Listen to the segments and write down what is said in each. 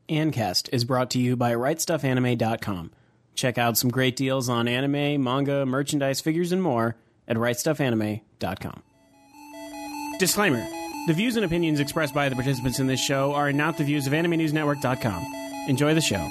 Ancast is brought to you by RightStuffAnime.com. Check out some great deals on anime, manga, merchandise, figures, and more at RightStuffAnime.com. Disclaimer. The views and opinions expressed by the participants in this show are not the views of AnimeNewsNetwork.com. Enjoy the show.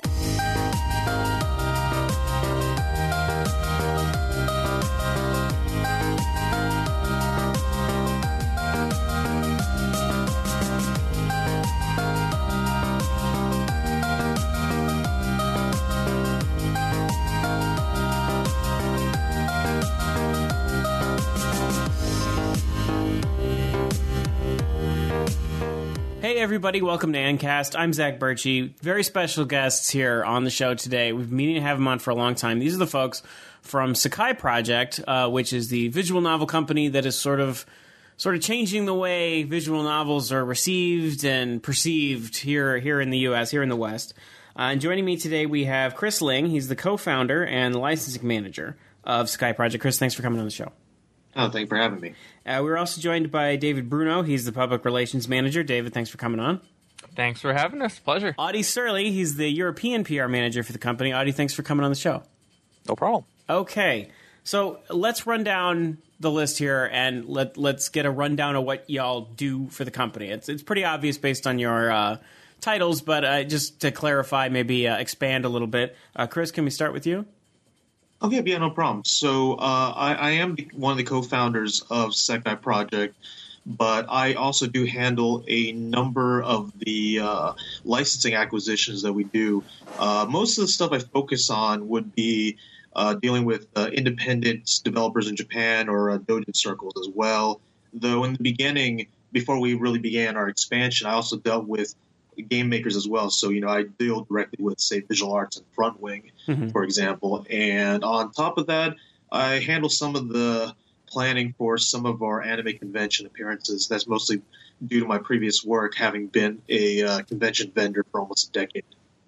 Hey everybody, welcome to Ancast. I'm Zach Birchie. Very special guests here on the show today. We've been meaning to have them on for a long time. These are the folks from Sakai Project, which is the visual novel company that is sort of changing the way visual novels are received and perceived here in the U.S., here in the West. And joining me today, we have Chris Ling. He's the co-founder and licensing manager of Sakai Project. Chris, thanks for coming on the show. Oh, thank you for having me. We're also joined by David Bruno. He's the public relations manager. David, thanks for coming on. Thanks for having us. Pleasure. Audie Surley, he's the European PR manager for the company. Audie, thanks for coming on the show. No problem. Okay, so let's run down the list here and let's get a rundown of what y'all do for the company. It's pretty obvious based on your titles, but just to clarify, maybe expand a little bit. Chris, can we start with you? Okay, yeah, no problem. So I am one of the co-founders of Sakai Project, but I also do handle a number of the licensing acquisitions that we do. Most of the stuff I focus on would be dealing with independent developers in Japan or doujin circles as well. Though in the beginning, before we really began our expansion, I also dealt with game makers as well. So, I deal directly with, say, Visual Arts and Frontwing, for example. And on top of that, I handle some of the planning for some of our anime convention appearances. That's mostly due to my previous work, having been a convention vendor for almost a decade.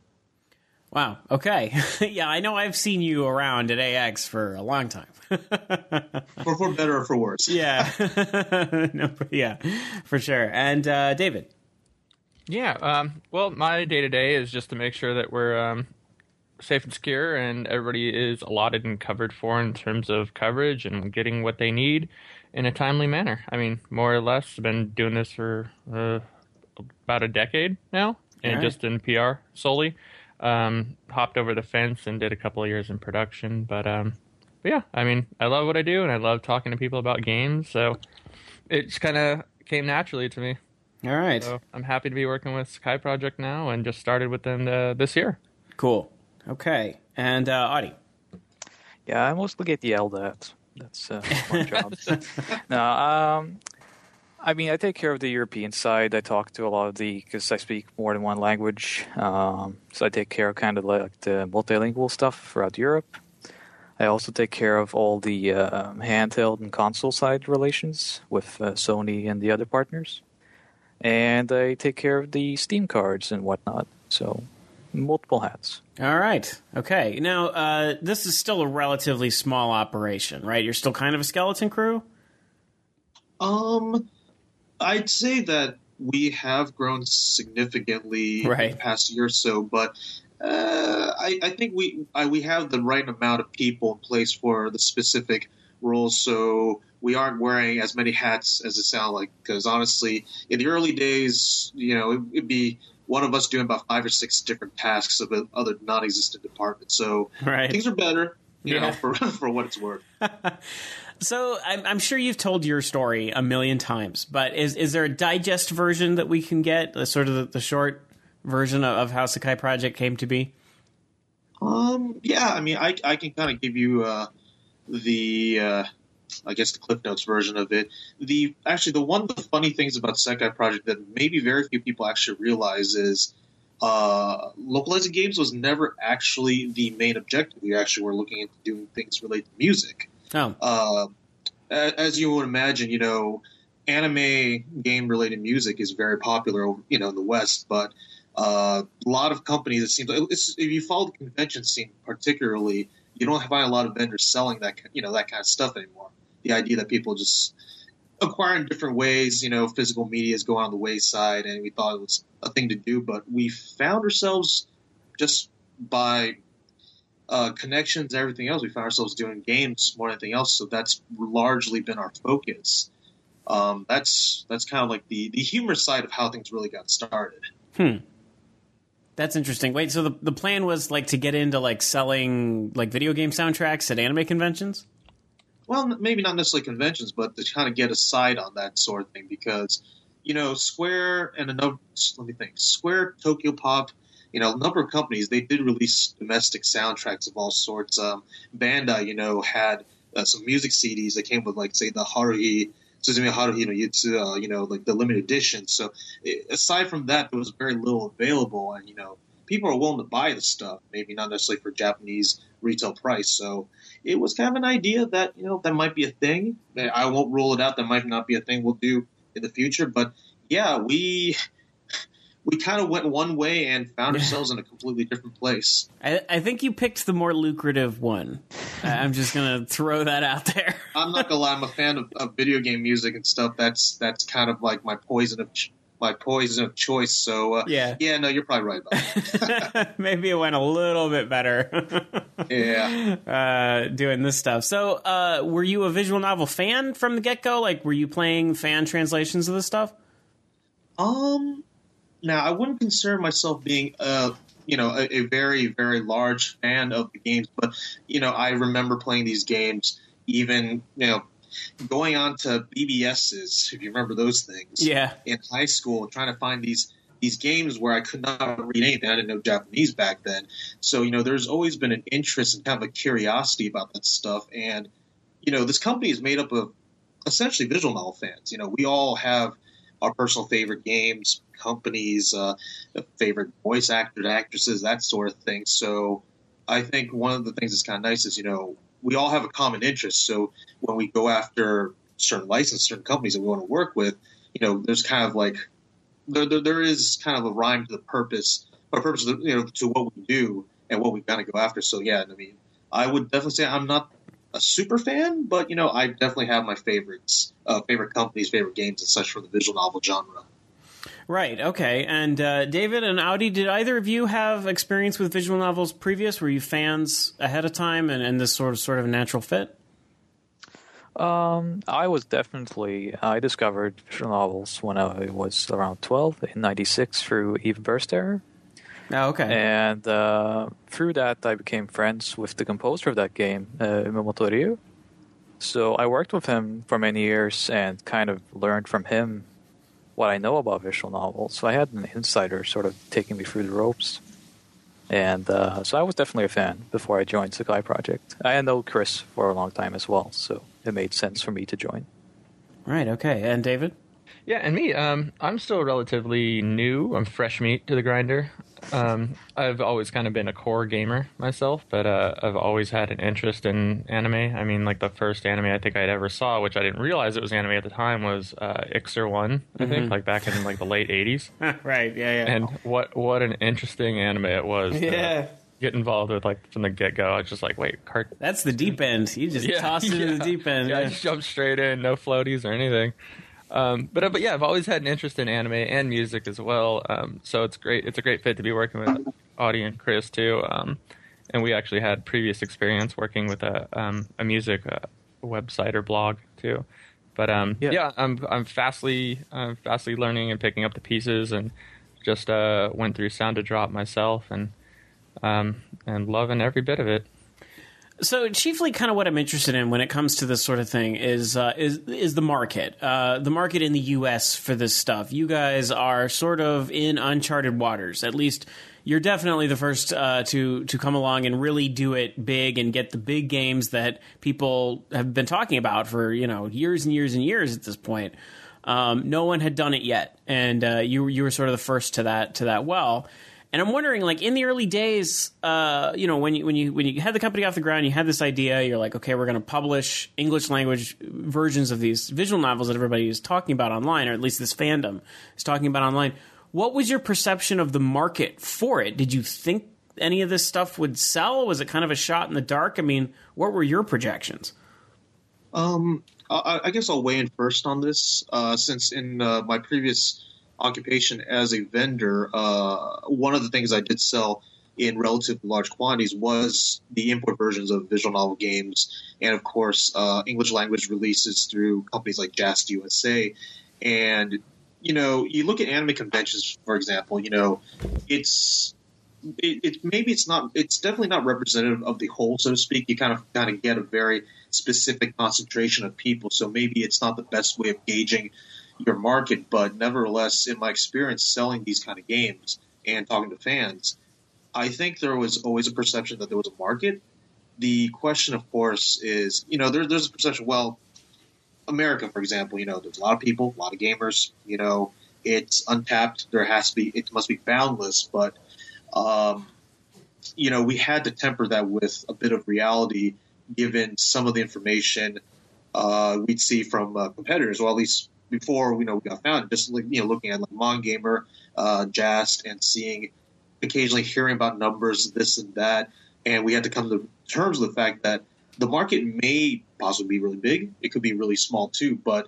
Wow. Okay. Yeah, I know I've seen you around at AX for a long time. for better or for worse. Yeah. No, yeah, for sure. And David? Yeah, well, my day-to-day is just to make sure that we're safe and secure and everybody is allotted and covered for in terms of coverage and getting what they need in a timely manner. I mean, more or less, I've been doing this for about a decade now, and just in PR solely. Hopped over the fence and did a couple of years in production, but yeah, I mean, I love what I do, and I love talking to people about games, so it just kind of came naturally to me. All right. So I'm happy to be working with Sakai Project now and just started with them this year. Cool. Okay. And Audie? Yeah, I mostly get yelled at. That's my job. No, I mean, I take care of the European side. I talk to a lot of because I speak more than one language. So I take care of kind of like the multilingual stuff throughout Europe. I also take care of all the handheld and console side relations with Sony and the other partners. And I take care of the Steam cards and whatnot. So, multiple hats. All right. Okay. Now, this is still a relatively small operation, right? You're still kind of a skeleton crew? I'd say that we have grown significantly in the past year or so, but I think we have the right amount of people in place for the specific roles, so we aren't wearing as many hats as it sounds like, because honestly, in the early days, it'd be one of us doing about 5 or 6 different tasks of other non-existent departments. So things are better, you know, for what it's worth. So I'm sure you've told your story a million times, but is there a digest version that we can get, sort of the short version of how Sakai Project came to be? Yeah, I mean, I can kind of give you the Cliff Notes version of it. One of the funny things about Sakai Project that maybe very few people actually realize is localizing games was never actually the main objective. We actually were looking into doing things related to music. Oh. As you would imagine, anime game-related music is very popular, in the West, but a lot of companies, it seems like, if you follow the convention scene particularly, you don't find a lot of vendors selling that kind of stuff anymore. The idea that people just acquire in different ways. Physical media is going on the wayside, and we thought it was a thing to do, but we found ourselves just by connections and everything else, we found ourselves doing games more than anything else. So that's largely been our focus. That's kind of like the humor side of how things really got started. That's interesting. Wait, so the plan was like to get into like selling like video game soundtracks at anime conventions? Well, maybe not necessarily conventions, but to kind of get a side on that sort of thing, because Square and Square, Tokyo Pop, a number of companies, they did release domestic soundtracks of all sorts. Bandai, had some music CDs that came with, like, say, the Suzumiya Haruhi no Yutsu, like the limited edition. So aside from that, there was very little available, and people are willing to buy the stuff, maybe not necessarily for Japanese retail price. So it was kind of an idea that that might be a thing. I won't rule it out. That might not be a thing we'll do in the future. But yeah, we kind of went one way and found ourselves in a completely different place. I think you picked the more lucrative one. I'm just going to throw that out there. I'm not going to lie. I'm a fan of video game music and stuff. That's kind of like my poison of choice. So, no, you're probably right about that. Maybe it went a little bit better. Yeah. Doing this stuff. So, were you a visual novel fan from the get-go? Like, were you playing fan translations of this stuff? Now, I wouldn't consider myself being a very, very large fan of the games, but, I remember playing these games even, going on to BBSs, if you remember those things, in high school, trying to find these games where I could not read anything. I didn't know Japanese back then. So, there's always been an interest and kind of a curiosity about that stuff. And, this company is made up of essentially visual novel fans. We all have our personal favorite games, companies, favorite voice actors, actresses, that sort of thing. So I think one of the things that's kind of nice is, we all have a common interest. So when we go after certain licenses, certain companies that we want to work with, there's kind of like, there is kind of a rhyme to the purpose, or purpose, to what we do and what we kind of go after. So yeah, I mean, I would definitely say I'm not a super fan, but I definitely have my favorites, favorite companies, favorite games, and such for the visual novel genre. Right. Okay. And David and Audi, did either of you have experience with visual novels previous? Were you fans ahead of time, and this sort of a natural fit? I discovered visual novels when I was around 12 in '96 through Eve Burstare. Oh, okay. And through that, I became friends with the composer of that game, Miyamoto Ryu. So I worked with him for many years and kind of learned from him what I know about visual novels. So I had an insider sort of taking me through the ropes. And so I was definitely a fan before I joined Sakai Project. I know Chris for a long time as well, so it made sense for me to join. Right, okay. And David? Yeah, and me, I'm still relatively new. I'm fresh meat to the grinder. I've always kind of been a core gamer myself, but I've always had an interest in anime. I mean, like the first anime I think I'd ever saw, which I didn't realize it was anime at the time, was Ixer 1, I think, like back in like the late 80s. Right, yeah. And what an interesting anime it was. Yeah. Get involved with, like, from the get-go. I was just like, wait, that's the deep end. You just tossed it in the deep end. Yeah, I just jumped straight in, no floaties or anything. But yeah, I've always had an interest in anime and music as well. So it's great. It's a great fit to be working with Audie and Chris too. And we actually had previous experience working with a music website or blog too. But yeah, I'm fastly learning and picking up the pieces, and just went through Sound to Drop myself, and loving every bit of it. So chiefly kind of what I'm interested in when it comes to this sort of thing is the market. The market in the U.S. for this stuff. You guys are sort of in uncharted waters. At least you're definitely the first to come along and really do it big and get the big games that people have been talking about for, years and years and years at this point. No one had done it yet, and you were sort of the first to that well. And I'm wondering, like, in the early days, when you had the company off the ground, you had this idea, you're like, okay, we're going to publish English language versions of these visual novels that everybody is talking about online, or at least this fandom is talking about online. What was your perception of the market for it? Did you think any of this stuff would sell? Was it kind of a shot in the dark? I mean, what were your projections? I guess I'll weigh in first on this, since in my previous occupation as a vendor, one of the things I did sell in relatively large quantities was the import versions of visual novel games, and of course, English language releases through companies like JAST USA. And you look at anime conventions, for example. It's definitely not representative of the whole, so to speak. You kind of get a very specific concentration of people, so maybe it's not the best way of gauging your market. But nevertheless, in my experience selling these kind of games and talking to fans, I think there was always a perception that there was a market. The question, of course, is there's a perception. Well, America, for example, there's a lot of people, a lot of gamers. It's untapped. It must be boundless, but we had to temper that with a bit of reality, given some of the information we'd see from competitors, or at least before we got founded. Just looking at MonGamer, JAST, and occasionally hearing about numbers, this and that, and we had to come to terms with the fact that the market may possibly be really big. It could be really small too, but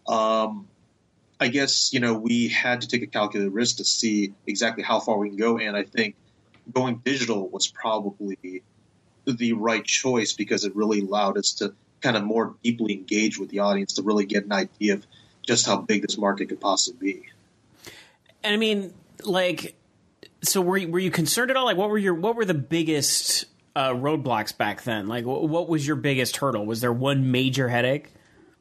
I guess we had to take a calculated risk to see exactly how far we can go, and I think going digital was probably the right choice because it really allowed us to kind of more deeply engage with the audience to really get an idea of just how big this market could possibly be. And I mean, so were you concerned at all? What were the biggest roadblocks back then? What was your biggest hurdle? Was there one major headache?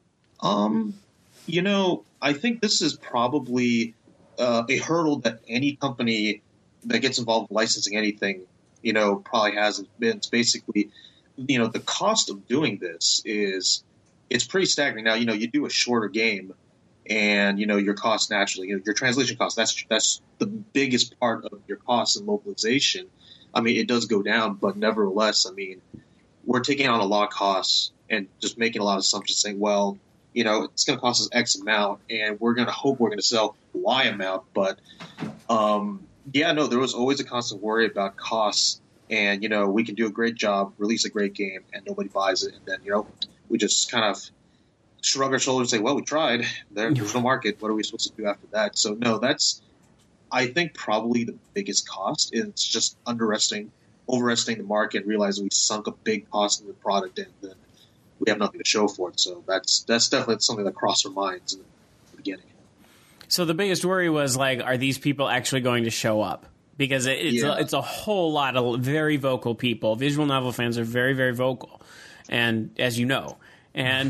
I think this is probably a hurdle that any company that gets involved in licensing anything, probably has been. It's basically, the cost of doing this it's pretty staggering. Now, you do a shorter game, and your cost naturally, your translation cost. That's the biggest part of your cost and localization. I mean, it does go down, but nevertheless, I mean, we're taking on a lot of costs and just making a lot of assumptions, saying, well, it's going to cost us X amount, and we're going to hope we're going to sell Y amount. But there was always a constant worry about costs, and we can do a great job, release a great game, and nobody buys it, and then we just kind of shrug our shoulders and say, well, we tried. There's no market. What are we supposed to do after that? So no, that's, I think, probably the biggest cost. It's just overestimating the market, realizing we sunk a big cost in the product, and then we have nothing to show for it. So that's definitely something that crossed our minds in the beginning. So the biggest worry was are these people actually going to show up? Because it's a whole lot of very vocal people. Visual novel fans are very, very vocal, and as you know, and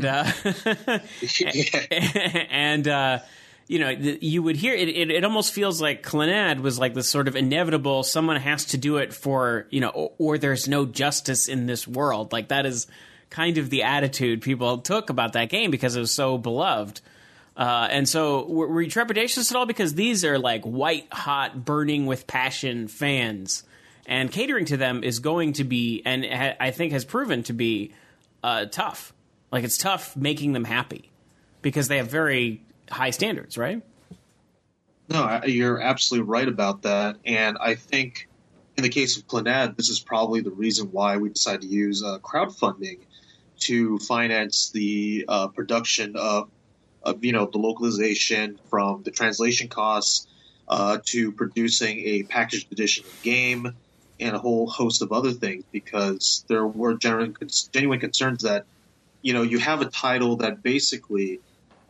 you would hear it. It almost feels like Clannad was like this sort of inevitable. Someone has to do it for or there's no justice in this world. That is kind of the attitude people took about that game because it was so beloved. And so were you trepidatious at all? Because these are white hot, burning with passion fans, and catering to them is going to be, and I think has proven to be, tough. It's tough making them happy because they have very high standards, right? No, you're absolutely right about that. And I think in the case of Clannad, this is probably the reason why we decided to use crowdfunding to finance the production of the localization, from the translation costs to producing a packaged edition of the game and a whole host of other things, because there were genuine concerns that you have a title that basically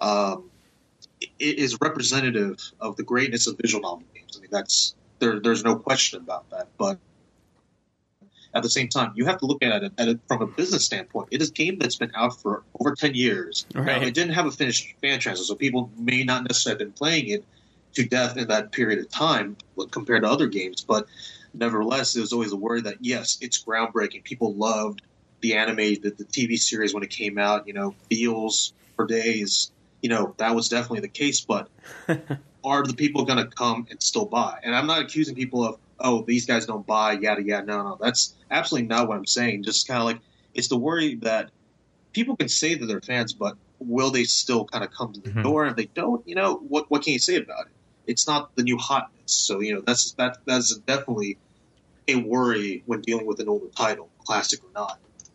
is representative of the greatness of visual novel games. I mean, there's no question about that. But at the same time, you have to look at it from a business standpoint. It is a game that's been out for over 10 years. Right. Now, it didn't have a finished fan transfer, so people may not necessarily have been playing it to death in that period of time compared to other games. But nevertheless, there was always a worry that, yes, it's groundbreaking. People loved the anime, the TV series when it came out, feels for days. That was definitely the case. But are the people going to come and still buy? And I'm not accusing people of, oh, these guys don't buy, yada, yada. No, that's absolutely not what I'm saying. Just kind of it's the worry that people can say that they're fans, but will they still kind of come to the door? And if they don't, what can you say about it? It's not the new hotness. So, that's definitely a worry when dealing with an older title, classic or not.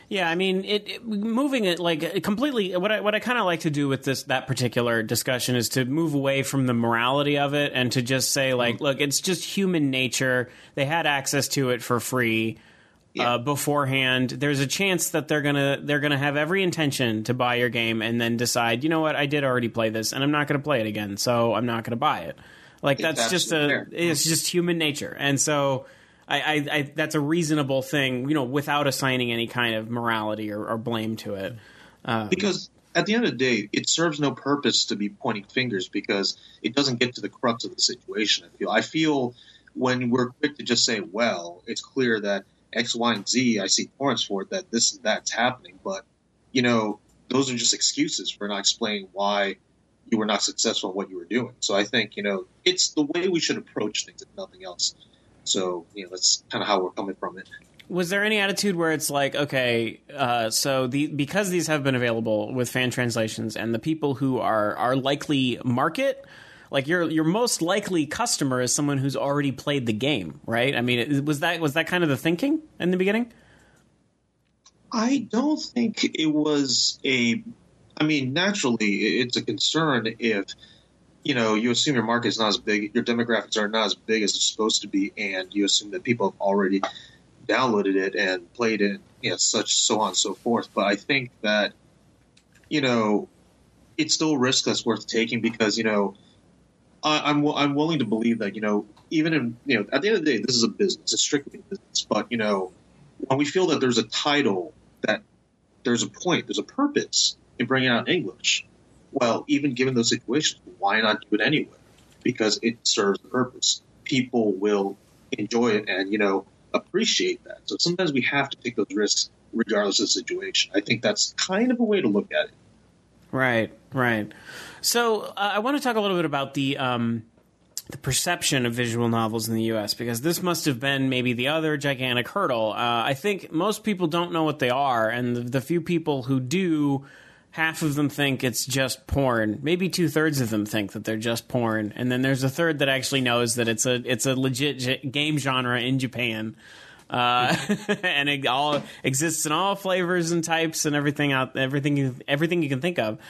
Yeah, I mean, moving it like completely. What I kind of like to do with that particular discussion is to move away from the morality of it and to just say like, look, it's just human nature. They had access to it for free beforehand. There's a chance that they're gonna have every intention to buy your game and then decide, you know what, I did already play this and I'm not gonna play it again, so I'm not gonna buy it. Like that's just it's just human nature, and so. I that's a reasonable thing, without assigning any kind of morality or blame to it. Because at the end of the day, it serves no purpose to be pointing fingers because it doesn't get to the crux of the situation. I feel when we're quick to just say, well, it's clear that X, Y, and Z, I see torrents for it, that this and that's happening. But, those are just excuses for not explaining why you were not successful in what you were doing. So I think, it's the way we should approach things, if nothing else. So, that's kind of how we're coming from it. Was there any attitude where it's like, okay, because these have been available with fan translations and the people who are likely market, like your most likely customer is someone who's already played the game, right? I mean, was that kind of the thinking in the beginning? I don't think it was naturally it's a concern if you assume your market is not as big, your demographics are not as big as it's supposed to be, and you assume that people have already downloaded it and played it, so on and so forth. But I think that, it's still a risk that's worth taking because, I'm willing to believe that, even in, at the end of the day, this is a business, it's strictly a business. But, when we feel that there's a title, that there's a point, there's a purpose in bringing out in English. Well, even given those situations, why not do it anyway? Because it serves the purpose. People will enjoy it and, appreciate that. So sometimes we have to take those risks regardless of the situation. I think that's kind of a way to look at it. Right. So I want to talk a little bit about the perception of visual novels in the U.S., because this must have been maybe the other gigantic hurdle. I think most people don't know what they are, and the few people who do, half of them think it's just porn. Maybe 2/3 of them think that they're just porn, and then there's a third that actually knows that it's a legit game genre in Japan, and it all exists in all flavors and types and everything you can think of.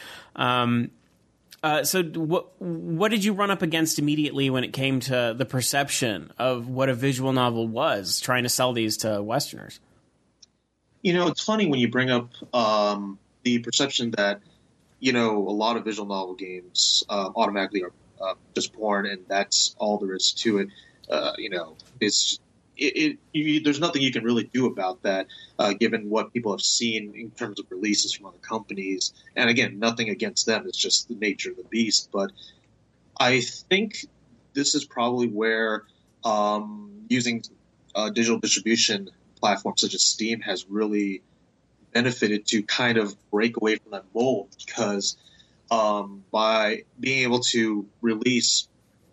So what did you run up against immediately when it came to the perception of what a visual novel was, trying to sell these to Westerners? It's funny when you bring up the perception that, a lot of visual novel games automatically are just porn, and that's all there is to it. There's nothing you can really do about that, given what people have seen in terms of releases from other companies. And again, nothing against them. It's just the nature of the beast. But I think this is probably where using digital distribution platforms such as Steam has really benefited to kind of break away from that mold, because by being able to release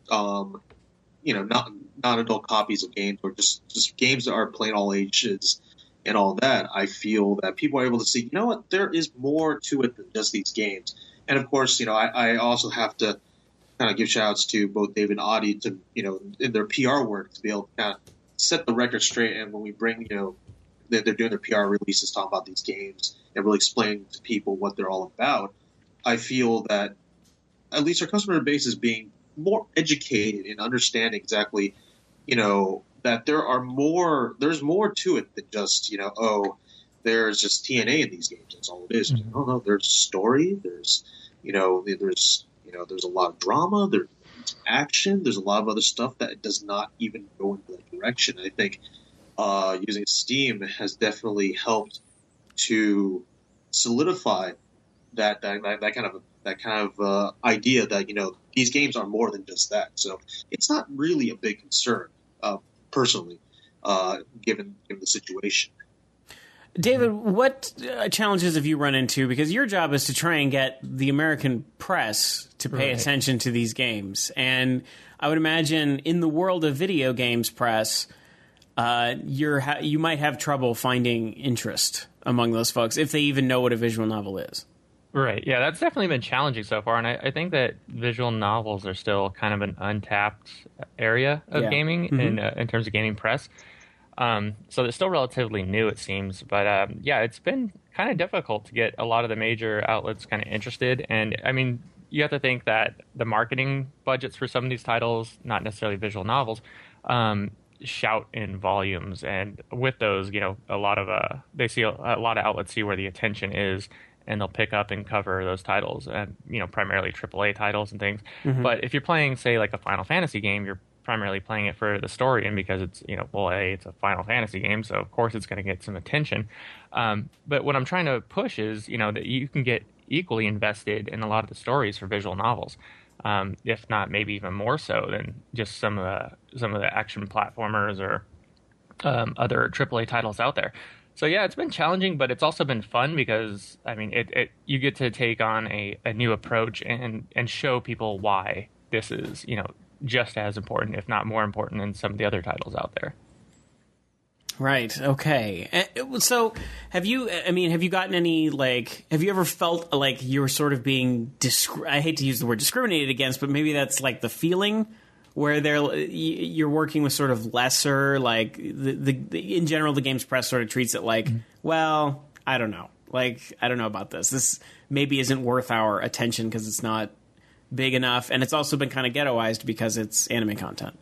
non-adult copies of games, or just games that are plain all ages and all that, I feel that people are able to see, there is more to it than just these games. And of course, I also have to kind of give shout outs to both David and Audie to, in their PR work, to be able to kind of set the record straight. And when we bring, they're doing their PR releases, talking about these games and really explaining to people what they're all about, I feel that at least our customer base is being more educated in understanding exactly, that there's more to it than just, there's just TNA in these games. That's all it is. Mm-hmm. No, there's story. There's a lot of drama. There's action. There's a lot of other stuff that does not even go into that direction. I think using Steam has definitely helped to solidify that kind of idea that, these games are more than just that. So it's not really a big concern, personally, given the situation. David, what challenges have you run into? Because your job is to try and get the American press to pay attention to these games. And I would imagine in the world of video games press, you might have trouble finding interest among those folks, if they even know what a visual novel is. Right. Yeah, that's definitely been challenging so far. And I think that visual novels are still kind of an untapped area of gaming in terms of gaming press. So it's still relatively new, it seems. But yeah, it's been kind of difficult to get a lot of the major outlets kind of interested. And I mean, you have to think that the marketing budgets for some of these titles, not necessarily visual novels, shout in volumes. And with those, a lot of they see a lot of outlets see where the attention is, and they'll pick up and cover those titles, and primarily AAA titles and things. Mm-hmm. But if you're playing, say, like a Final Fantasy game, you're primarily playing it for the story, and because it's it's a Final Fantasy game, so of course it's going to get some attention. But what I'm trying to push is that you can get equally invested in a lot of the stories for visual novels, if not maybe even more so than just some of the action platformers or other AAA titles out there. So yeah, it's been challenging, but it's also been fun because I mean, you get to take on a new approach and show people why this is just as important, if not more important, than some of the other titles out there. Right. Okay. So, have you gotten any, have you ever felt like you were sort of being I hate to use the word discriminated against, but maybe that's like the feeling where you're working with sort of lesser, like in general, the games press sort of treats it like, well, I don't know. Like, I don't know about this. This maybe isn't worth our attention because it's not big enough, and it's also been kind of ghettoized because it's anime content.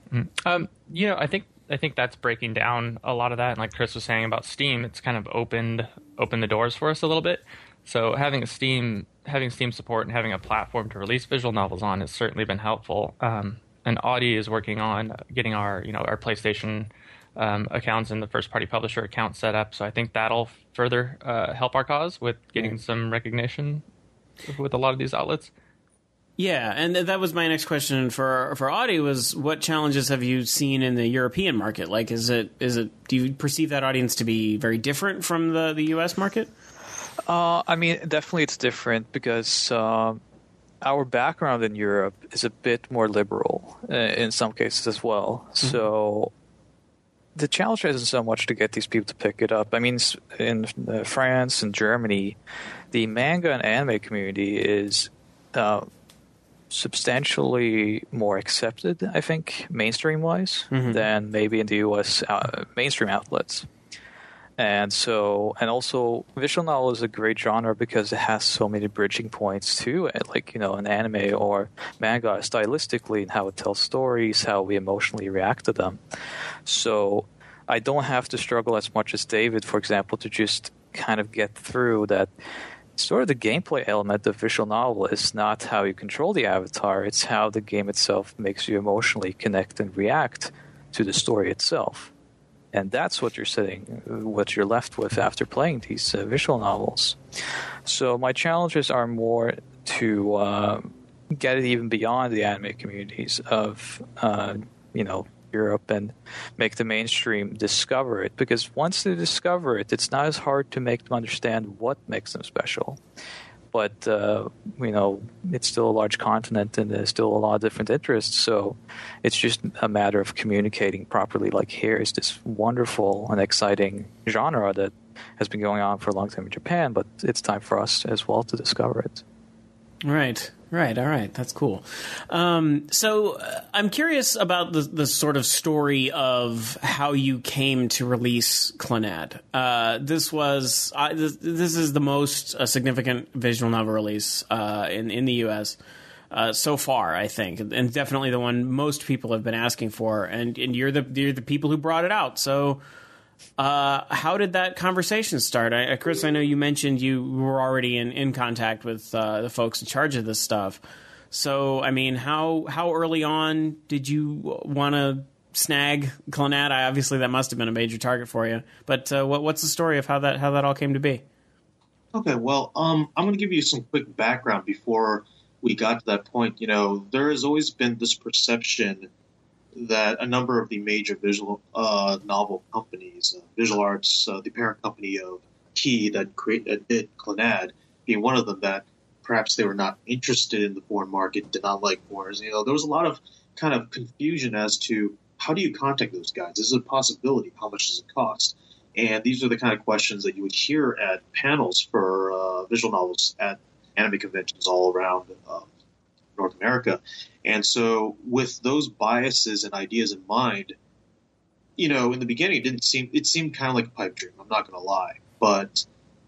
I think that's breaking down a lot of that. And like Chris was saying about Steam, it's kind of opened the doors for us a little bit. So having Steam support and having a platform to release visual novels on has certainly been helpful. And Audi is working on getting our PlayStation accounts and the first party publisher account set up. So I think that'll further help our cause with getting some recognition with a lot of these outlets. Yeah, and that was my next question for Audi was, what challenges have you seen in the European market? Like, do you perceive that audience to be very different from the US market? I mean, definitely it's different because our background in Europe is a bit more liberal in some cases as well. Mm-hmm. So the challenge isn't so much to get these people to pick it up. I mean, in France and Germany, the manga and anime community is substantially more accepted, I think, mainstream-wise, than maybe in the U.S. Mainstream outlets. And also, visual novel is a great genre because it has so many bridging points to it, like, an anime or manga stylistically and how it tells stories, how we emotionally react to them. So I don't have to struggle as much as David, for example, to just kind of get through that. Sort of the gameplay element of visual novel is not how you control the avatar, it's how the game itself makes you emotionally connect and react to the story itself. And that's what you're left with after playing these visual novels. So my challenges are more to get it even beyond the anime communities of, Europe and make the mainstream discover it. Because once they discover it, it's not as hard to make them understand what makes them special. But, it's still a large continent and there's still a lot of different interests. So it's just a matter of communicating properly. Like, here's this wonderful and exciting genre that has been going on for a long time in Japan, but it's time for us as well to discover it. Right. All right. That's cool. So I'm curious about the sort of story of how you came to release Clannad. This is the most significant visual novel release in the U.S. So far, I think, and definitely the one most people have been asking for. And you're the people who brought it out. So. How did that conversation start? Chris, I know you mentioned you were already in contact with the folks in charge of this stuff. So, I mean, how early on did you want to snag Clannad? Obviously, that must have been a major target for you. But what's the story of how that all came to be? Okay, well, I'm going to give you some quick background before we got to that point. There has always been this perception that a number of the major visual novel companies, Visual Arts, the parent company of Key that did Clannad, being one of them, that perhaps they were not interested in the foreign market, did not like foreigners. There was a lot of kind of confusion as to how do you contact those guys? Is it a possibility? How much does it cost? And these are the kind of questions that you would hear at panels for visual novels at anime conventions all around North America. And so with those biases and ideas in mind, in the beginning, it seemed kind of like a pipe dream. I'm not going to lie, but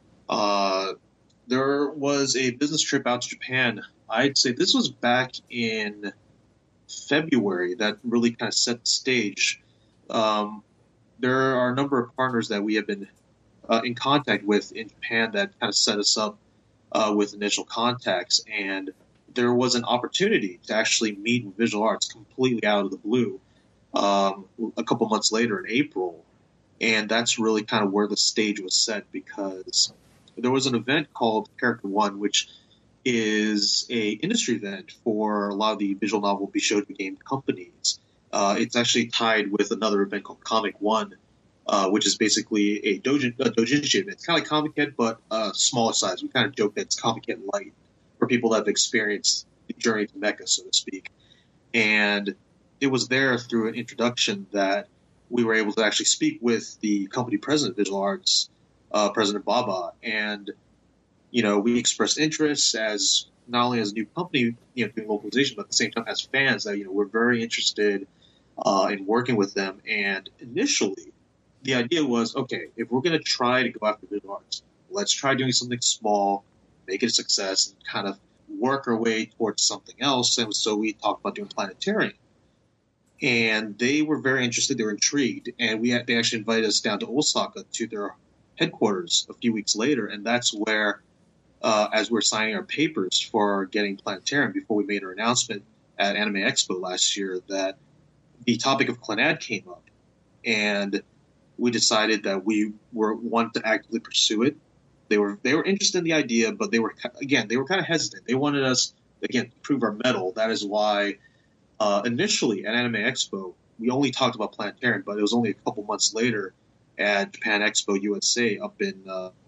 there was a business trip out to Japan. I'd say this was back in February that really kind of set the stage. There are a number of partners that we have been in contact with in Japan that kind of set us up with initial contacts, and there was an opportunity to actually meet with Visual Arts completely out of the blue a couple months later in April, and that's really kind of where the stage was set, because there was an event called Character One, which is a industry event for a lot of the visual novel Bishojo game companies. It's actually tied with another event called Comic One, which is basically a doujinshi event. It's kind of like Comic Head, but smaller size. We kind of joke that it's Comic Head light for people that have experienced the journey to Mecca, so to speak. And it was there through an introduction that we were able to actually speak with the company president of Visual Arts, President Baba, and we expressed interest as not only as a new company, doing localization, but at the same time as fans that we're very interested in working with them. And initially, the idea was, okay, if we're going to try to go after Visual Arts, let's try doing something small, make it a success, and kind of work our way towards something else. And so we talked about doing Planetarium. And they were very interested. They were intrigued. And they actually invited us down to Osaka to their headquarters a few weeks later. And that's where, as we were signing our papers for getting Planetarium, before we made our announcement at Anime Expo last year, that the topic of Clannad came up. And we decided that we wanted to actively pursue it. They were interested in the idea, but they were kind of hesitant. They wanted us, again, to prove our mettle. That is why initially at Anime Expo, we only talked about Planetarium, but it was only a couple months later at Japan Expo USA up in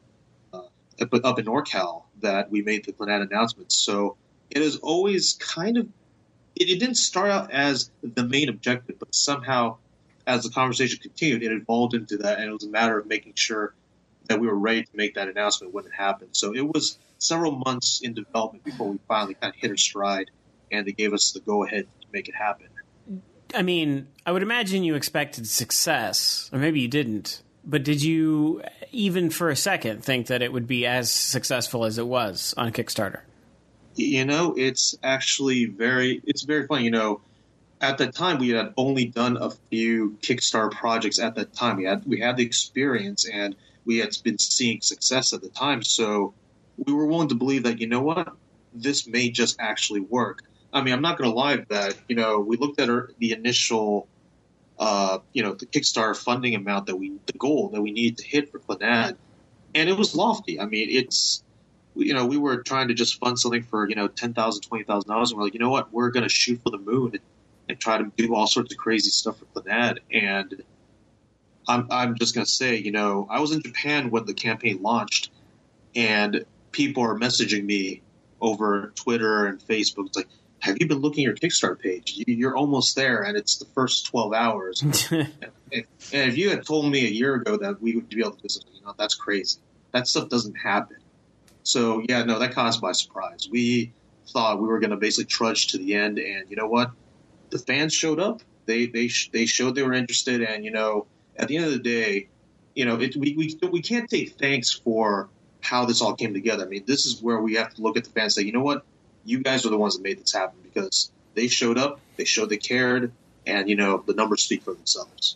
NorCal that we made the Clannad announcement. So it is always kind of it didn't start out as the main objective, but somehow as the conversation continued, it evolved into that, and it was a matter of making sure that we were ready to make that announcement when it happened. So it was several months in development before we finally kind of hit our stride, and they gave us the go-ahead to make it happen. I mean, I would imagine you expected success, or maybe you didn't, but did you even for a second think that it would be as successful as it was on Kickstarter? It's actually very funny. At that time, we had only done a few Kickstarter projects at that time. We had the experience, and we had been seeing success at the time. So we were willing to believe that, this may just actually work. I mean, I'm not going to lie that, we looked at the initial, the Kickstarter funding amount the goal that we needed to hit for Clannad, and it was lofty. I mean, we were trying to just fund something for, $10,000, $20,000, and we're like, you know what, we're going to shoot for the moon and try to do all sorts of crazy stuff for Clannad. And I'm just going to say, I was in Japan when the campaign launched, and people are messaging me over Twitter and Facebook. It's like, have you been looking at your Kickstarter page? You're almost there, and it's the first 12 hours. and if you had told me a year ago that we would be able to do something, that's crazy. That stuff doesn't happen. So, yeah, no, that caught us by surprise. We thought we were going to basically trudge to the end, and you know what? The fans showed up. They showed they were interested, and, at the end of the day, we can't take thanks for how this all came together. I mean, this is where we have to look at the fans and say, you know what? You guys are the ones that made this happen, because they showed up, they showed they cared, and, the numbers speak for themselves.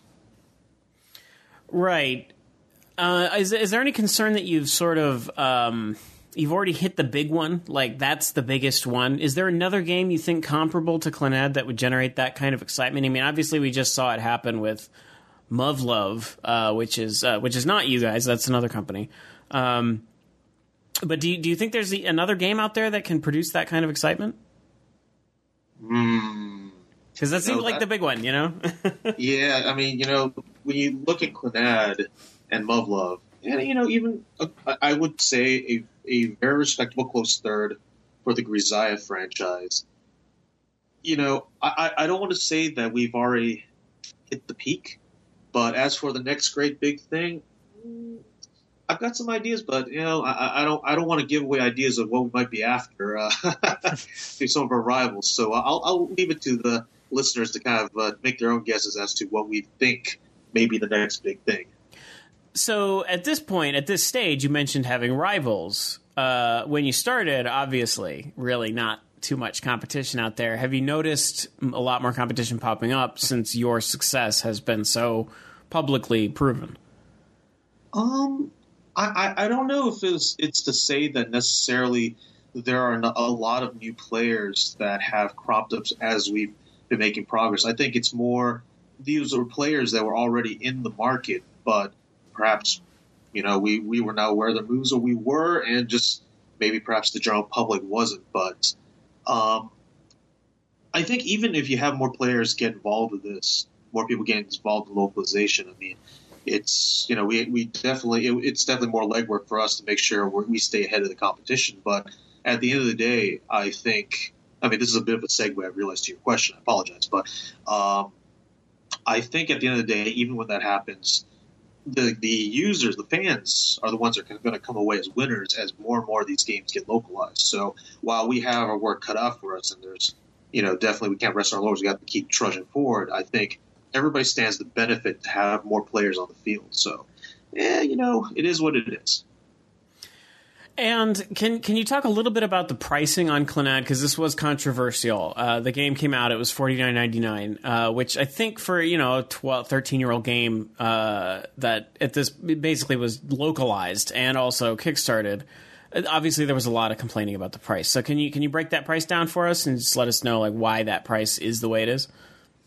Right. Is there any concern that you've sort of you've already hit the big one? Like, that's the biggest one. Is there another game you think comparable to Clannad that would generate that kind of excitement? I mean, obviously we just saw it happen with Muv-Luv, which is not you guys. That's another company. But do you think there's another game out there that can produce that kind of excitement? Because that seems like the big one, Yeah, I mean, when you look at Clannad and Muv-Luv, and even I would say a very respectable close third for the Grisaya franchise. I don't want to say that we've already hit the peak, but as for the next great big thing, I've got some ideas, but I don't want to give away ideas of what we might be after to some of our rivals. So I'll leave it to the listeners to kind of make their own guesses as to what we think maybe the next big thing. So at this point, at this stage, you mentioned having rivals. When you started, obviously, really not too much competition out there. Have you noticed a lot more competition popping up since your success has been so publicly proven? I don't know if it's to say that necessarily there are a lot of new players that have cropped up as we've been making progress. I think it's more these are players that were already in the market, but perhaps, we were not aware of their moves, or we were, and just maybe perhaps the general public wasn't. But I think even if you have more players get involved with this, more people get involved in localization, I mean, it's, we definitely, it's definitely more legwork for us to make sure we stay ahead of the competition. But at the end of the day, I think, this is a bit of a segue, I realize, to your question. I apologize. But I think at the end of the day, even when that happens, the users, the fans, are the ones that are going to come away as winners as more and more of these games get localized. So while we have our work cut out for us, and there's, definitely we can't rest on our laurels, we got to keep trudging forward, I think everybody stands to benefit to have more players on the field. So, it is what it is. And can you talk a little bit about the pricing on Clannad, because this was controversial. The game came out, it was $49.99, which I think for a 13-year-old game that at this basically was localized and also kickstarted. Obviously, there was a lot of complaining about the price. So can you break that price down for us and just let us know why that price is the way it is?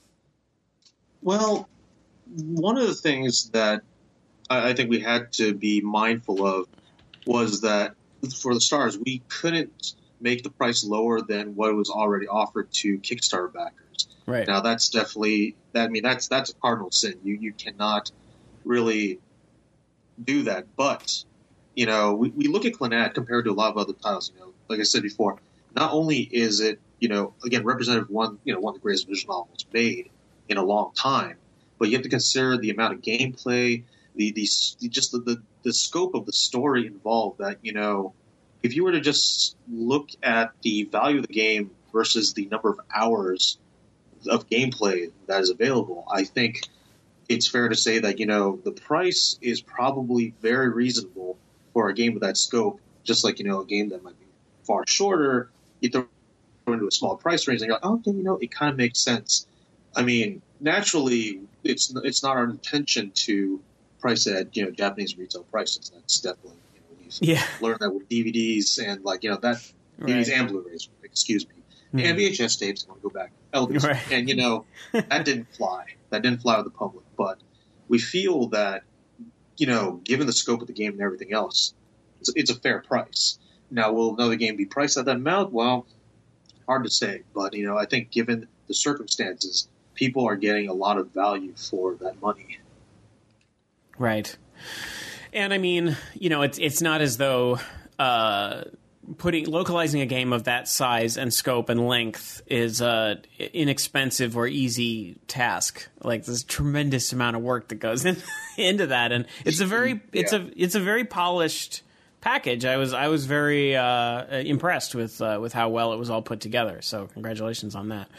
Well, one of the things that I think we had to be mindful of was that for the stars, we couldn't make the price lower than what was already offered to Kickstarter backers. Right. Now, that's definitely that's a cardinal sin. You cannot really do that. But we look at Clannad compared to a lot of other titles. Like I said before, not only is it again representative one of the greatest visual novels made in a long time, but you have to consider the amount of gameplay, the scope of the story involved. That if you were to just look at the value of the game versus the number of hours of gameplay that is available, I think it's fair to say that the price is probably very reasonable for a game of that scope. Just like a game that might be far shorter, you throw into a small price range, and you're like, okay, it kind of makes sense. Naturally, it's not our intention to price at Japanese retail prices. That's definitely we've learned that with DVDs and that DVDs and Blu-rays. Excuse me, and VHS tapes. I want to go back, Elvis, and that didn't fly. That didn't fly with the public. But we feel that given the scope of the game and everything else, it's a fair price. Now, will another game be priced at that amount? Well, hard to say. But I think given the circumstances, people are getting a lot of value for that money. Right. And it's not as though localizing a game of that size and scope and length is a inexpensive or easy task. There's a tremendous amount of work that goes into that, and it's a very it's a very polished package. I was very impressed with how well it was all put together. So congratulations on that.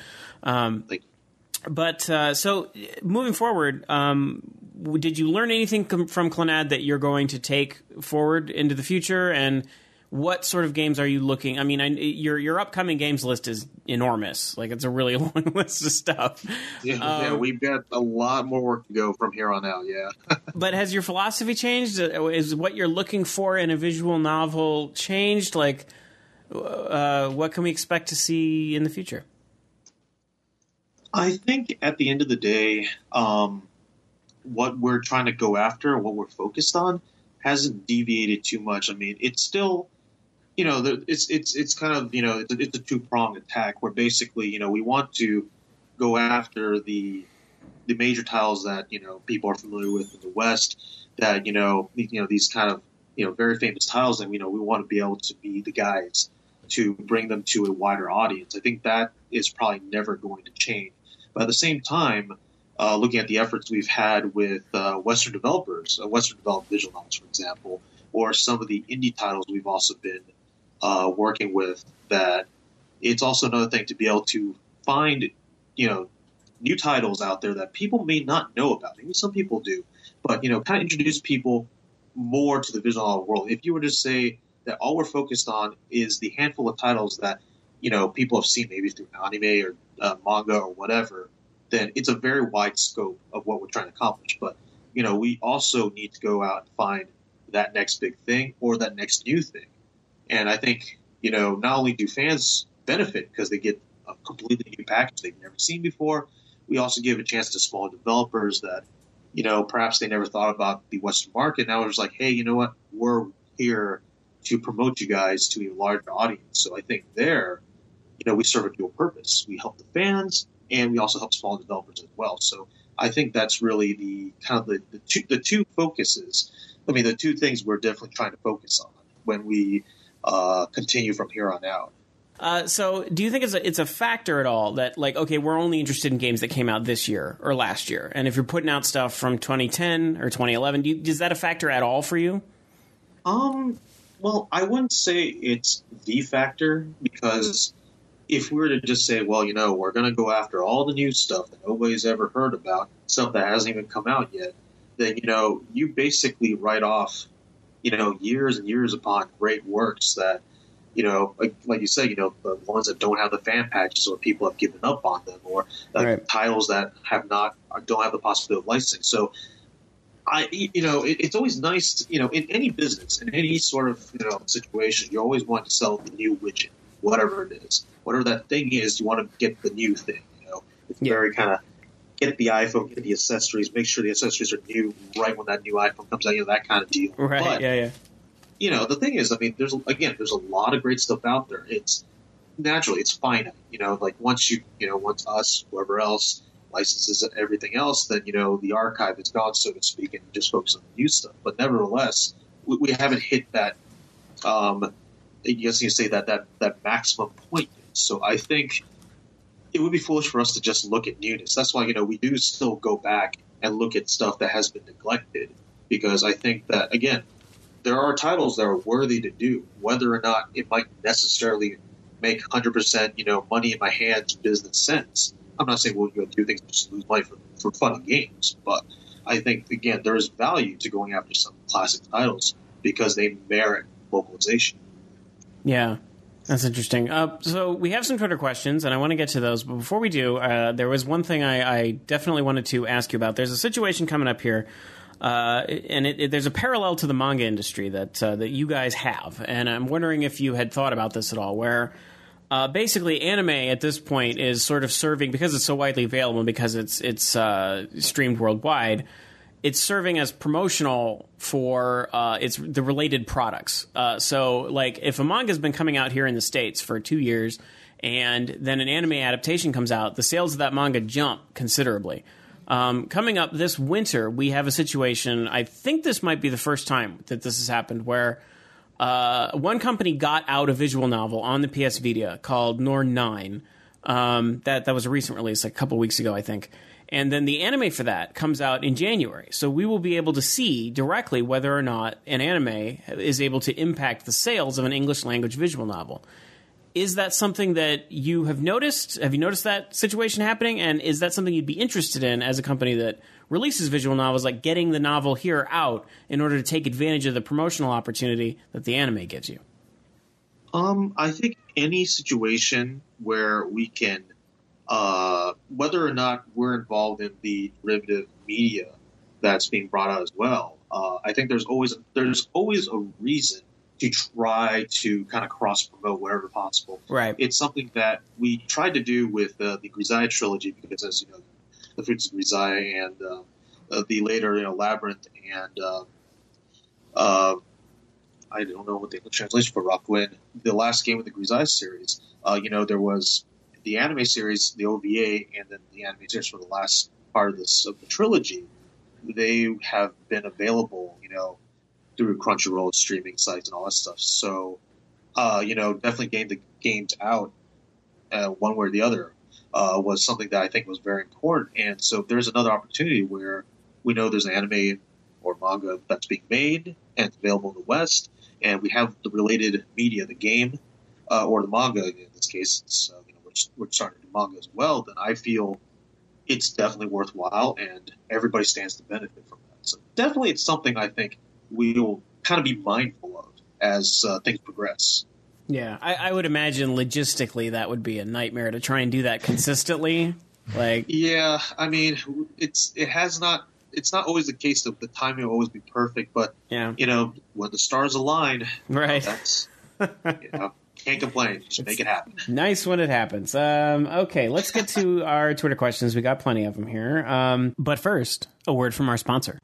But so moving forward, did you learn anything from Clannad that you're going to take forward into the future? And what sort of games are you looking? Your upcoming games list is enormous. It's a really long list of stuff. Yeah, we've got a lot more work to go from here on out. Yeah. But has your philosophy changed? Is what you're looking for in a visual novel changed? What can we expect to see in the future? I think at the end of the day, what we're trying to go after, what we're focused on, hasn't deviated too much. It's still, it's kind of, it's a two-pronged attack where basically, we want to go after the major titles that, people are familiar with in the West, that, these kind of, very famous titles, and, we want to be able to be the guys to bring them to a wider audience. I think that is probably never going to change. But at the same time, looking at the efforts we've had with Western developers, Western developed visual novels, for example, or some of the indie titles we've also been working with, that it's also another thing to be able to find, new titles out there that people may not know about. Maybe some people do, but kind of introduce people more to the visual novel world. If you were to say that all we're focused on is the handful of titles that people have seen maybe through anime or manga or whatever, then it's a very wide scope of what we're trying to accomplish. But we also need to go out and find that next big thing or that next new thing. And I think not only do fans benefit because they get a completely new package they've never seen before, we also give a chance to small developers that perhaps they never thought about the Western market. Now it's like, hey, you know what? We're here to promote you guys to a larger audience. So I think there, we serve a dual purpose. We help the fans, and we also help small developers as well. So I think that's really the kind of the two focuses. I mean, the two things we're definitely trying to focus on when we continue from here on out. So do you think it's a factor at all that, like, okay, we're only interested in games that came out this year or last year, and if you're putting out stuff from 2010 or 2011, is that a factor at all for you? Well, I wouldn't say it's the factor, because if we were to just say, well, we're going to go after all the new stuff that nobody's ever heard about, stuff that hasn't even come out yet, then, you basically write off, years and years upon great works that, like you said, the ones that don't have the fan patches or people have given up on them, or titles that don't have the possibility of licensing. So, it's always nice to, in any business, in any sort of, situation, you always want to sell the new widget, whatever it is. Whatever that thing is, you want to get the new thing, It's very kind of get the iPhone, get the accessories, make sure the accessories are new right when that new iPhone comes out, that kind of deal. Right, but, yeah. The thing is, I mean, there's a lot of great stuff out there. It's naturally, it's finite, like once us, whoever else licenses everything else, then, the archive is gone, so to speak, and just focus on the new stuff. But nevertheless, we haven't hit that, I guess you say that maximum point. So I think it would be foolish for us to just look at newness. That's why, we do still go back and look at stuff that has been neglected, because I think that, again, there are titles that are worthy to do, whether or not it might necessarily make 100%, money in my hands business sense. I'm not saying we'll do things just to lose money for fun and games, but I think, again, there is value to going after some classic titles because they merit localization. Yeah. That's interesting. So we have some Twitter questions, and I want to get to those. But before we do, there was one thing I definitely wanted to ask you about. There's a situation coming up here, and there's a parallel to the manga industry that you guys have. And I'm wondering if you had thought about this at all, where basically anime at this point is sort of serving, because it's so widely available, because it's streamed worldwide, it's serving as promotional for the related products. So, like, if a manga's been coming out here in the States for 2 years, and then an anime adaptation comes out, the sales of that manga jump considerably. Coming up this winter, we have a situation, I think this might be the first time that this has happened, where one company got out a visual novel on the PS Vita called Norn 9. That was a recent release, like a couple weeks ago, I think. And then the anime for that comes out in January. So we will be able to see directly whether or not an anime is able to impact the sales of an English language visual novel. Is that something that you have noticed? Have you noticed that situation happening? And is that something you'd be interested in as a company that releases visual novels, like getting the novel here out in order to take advantage of the promotional opportunity that the anime gives you? I think any situation where we can, whether or not we're involved in the derivative media that's being brought out as well, I think there's always a reason to try to kind of cross-promote wherever possible. Right. It's something that we tried to do with the Grisaia trilogy, because, as you know, the Fruits of Grisaia and the later, Labyrinth and I don't know what the English translation for Rockwind, the last game of the Grisaia series. There was the anime series, the OVA, and then the anime series for the last part of the trilogy. They have been available, through Crunchyroll streaming sites and all that stuff. So, definitely getting the games out one way or the other was something that I think was very important. And so if there's another opportunity where we know there's an anime or manga that's being made and it's available in the West, and we have the related media, the game or the manga in this case, we're starting to do manga as well, then I feel, it's definitely worthwhile, and everybody stands to benefit from that. So definitely, it's something I think we will kind of be mindful of as things progress. Yeah, I would imagine logistically that would be a nightmare to try and do that consistently. Like, yeah, I mean, it's not always the case that the timing will always be perfect, but yeah, when the stars align, right? That's can't complain. Just make it happen. Nice when it happens. Okay, let's get to our Twitter questions. We got plenty of them here. But first, a word from our sponsor.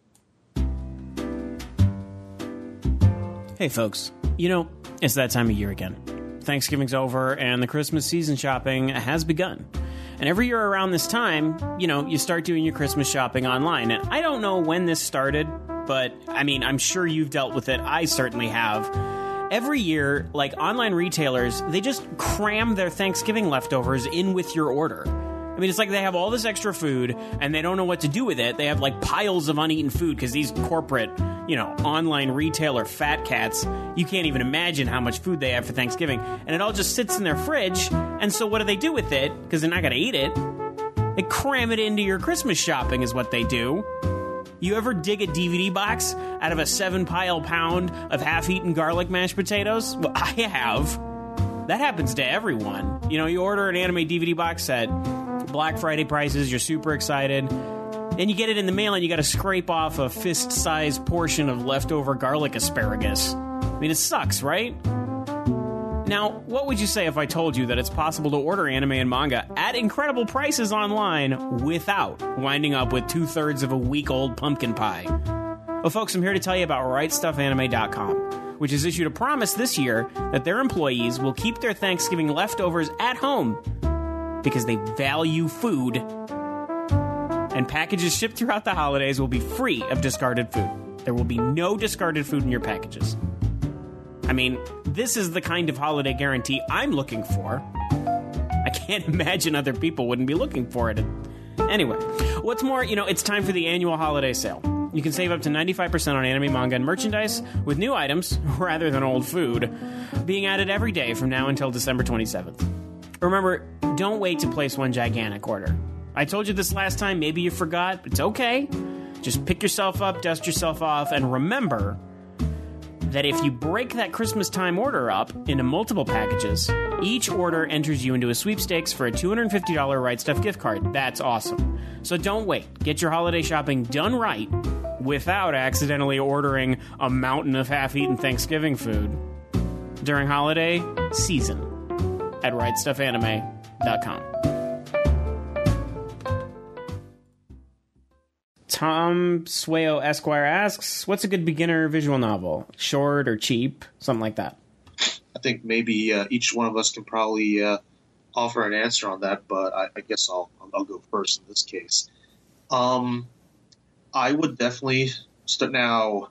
Hey, folks. It's that time of year again. Thanksgiving's over, and the Christmas season shopping has begun. And every year around this time, you start doing your Christmas shopping online. And I don't know when this started, but, I'm sure you've dealt with it. I certainly have. Every year, online retailers, they just cram their Thanksgiving leftovers in with your order. It's like they have all this extra food, and they don't know what to do with it. They have, piles of uneaten food, because these corporate, online retailer fat cats, you can't even imagine how much food they have for Thanksgiving. And it all just sits in their fridge, and so what do they do with it? Because they're not going to eat it. They cram it into your Christmas shopping is what they do. You ever dig a DVD box out of a 7-pound of half-eaten garlic mashed potatoes? Well, I have. That happens to everyone. You order an anime DVD box set, Black Friday prices, you're super excited, and you get it in the mail and you got to scrape off a fist-sized portion of leftover garlic asparagus. It sucks, right? Now, what would you say if I told you that it's possible to order anime and manga at incredible prices online without winding up with 2/3 of a week-old pumpkin pie? Well, folks, I'm here to tell you about RightStuffAnime.com, which has issued a promise this year that their employees will keep their Thanksgiving leftovers at home because they value food. And packages shipped throughout the holidays will be free of discarded food. There will be no discarded food in your packages. This is the kind of holiday guarantee I'm looking for. I can't imagine other people wouldn't be looking for it. Anyway, what's more, it's time for the annual holiday sale. You can save up to 95% on anime, manga, and merchandise with new items, rather than old food, being added every day from now until December 27th. Remember, don't wait to place one gigantic order. I told you this last time, maybe you forgot, but it's okay. Just pick yourself up, dust yourself off, and remember that if you break that Christmas time order up into multiple packages, each order enters you into a sweepstakes for a $250 Right Stuff gift card. That's awesome. So don't wait. Get your holiday shopping done right without accidentally ordering a mountain of half-eaten Thanksgiving food during holiday season at RightStuffAnime.com. Tom Swayo Esquire asks, what's a good beginner visual novel? Short or cheap? Something like that. I think maybe each one of us can probably offer an answer on that, but I guess I'll go first in this case. I would definitely start now.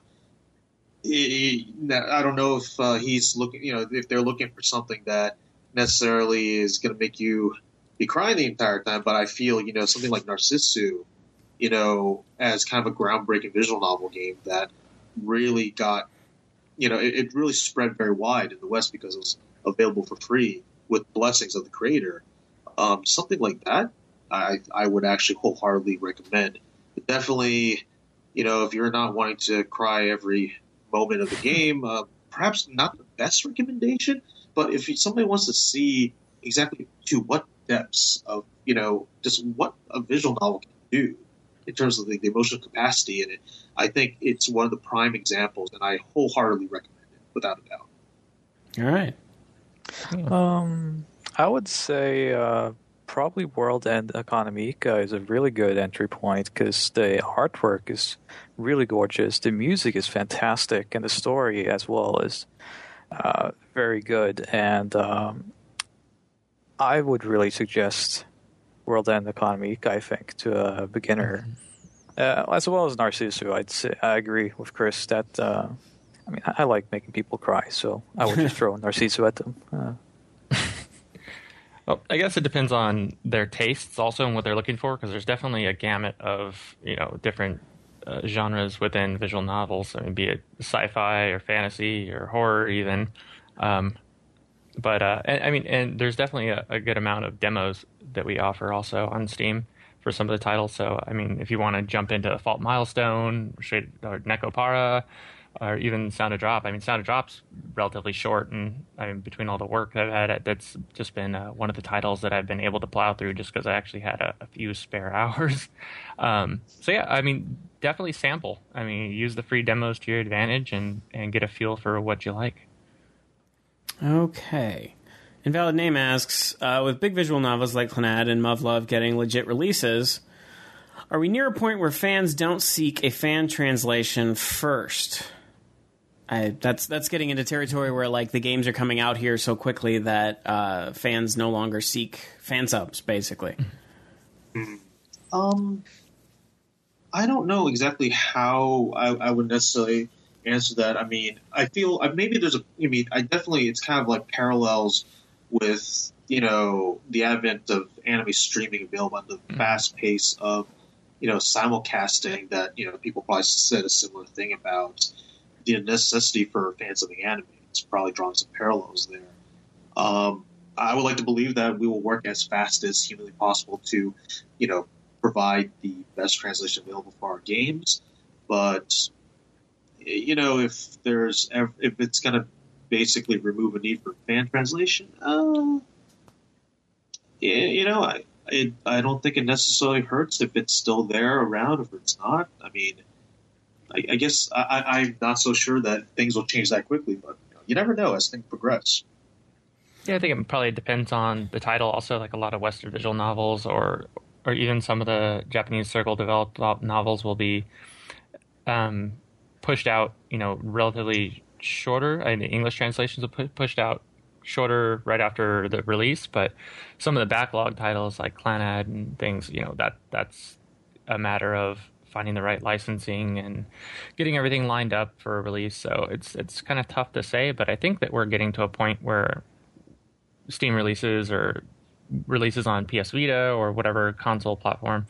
I don't know if he's looking, if they're looking for something that necessarily is going to make you be crying the entire time, but I feel, something like Narcissu, as kind of a groundbreaking visual novel game that really got, it really spread very wide in the West because it was available for free with blessings of the creator. Something like that, I would actually wholeheartedly recommend. But definitely, if you're not wanting to cry every moment of the game, perhaps not the best recommendation, but if somebody wants to see exactly to what depths of, just what a visual novel can do, in terms of the emotional capacity in it, I think it's one of the prime examples, and I wholeheartedly recommend it, without a doubt. All right. I would say probably World End Economica is a really good entry point because the artwork is really gorgeous, the music is fantastic, and the story as well is very good. And I would really suggest World End Economica, I think, to a beginner, as well as Narcissu. I'd say I agree with Chris that I like making people cry, so I would just throw Narcissu at them. Well, I guess it depends on their tastes also and what they're looking for, because there's definitely a gamut of different genres within visual novels. Be it sci-fi or fantasy or horror even. And there's definitely a good amount of demos that we offer also on Steam for some of the titles. So, I mean, if you want to jump into Fault Milestone, or Nekopara, or even Sound of Drop. I mean, Sound of Drop's relatively short, and I mean, between all the work that I've had, that's just been one of the titles that I've been able to plow through just because I actually had a few spare hours. So yeah, I mean, definitely sample. I mean, use the free demos to your advantage and get a feel for what you like. Okay. Invalid Name asks, with big visual novels like Clannad and Muv-Luv getting legit releases, are we near a point where fans don't seek a fan translation first? That's getting into territory where like the games are coming out here so quickly that fans no longer seek fan subs, basically. I don't know exactly how I would necessarily answer that. I mean, I feel maybe there's it's kind of like parallels with, the advent of anime streaming available and the fast pace of, simulcasting that, people probably said a similar thing about the necessity for fans of the anime. It's probably drawing some parallels there. I would like to believe that we will work as fast as humanly possible to, provide the best translation available for our games. But, if it's going to basically remove a need for fan translation, I don't think it necessarily hurts if it's still there around, if it's not. I mean, I guess I'm not so sure that things will change that quickly, but you never know as things progress. Yeah, I think it probably depends on the title. Also, like a lot of Western visual novels or even some of the Japanese circle developed novels will be pushed out, relatively shorter. I mean, the English translations will pushed out shorter right after the release, but some of the backlog titles like Clannad and things, that's a matter of finding the right licensing and getting everything lined up for a release. So it's kind of tough to say, but I think that we're getting to a point where Steam releases or releases on PS Vita or whatever console platform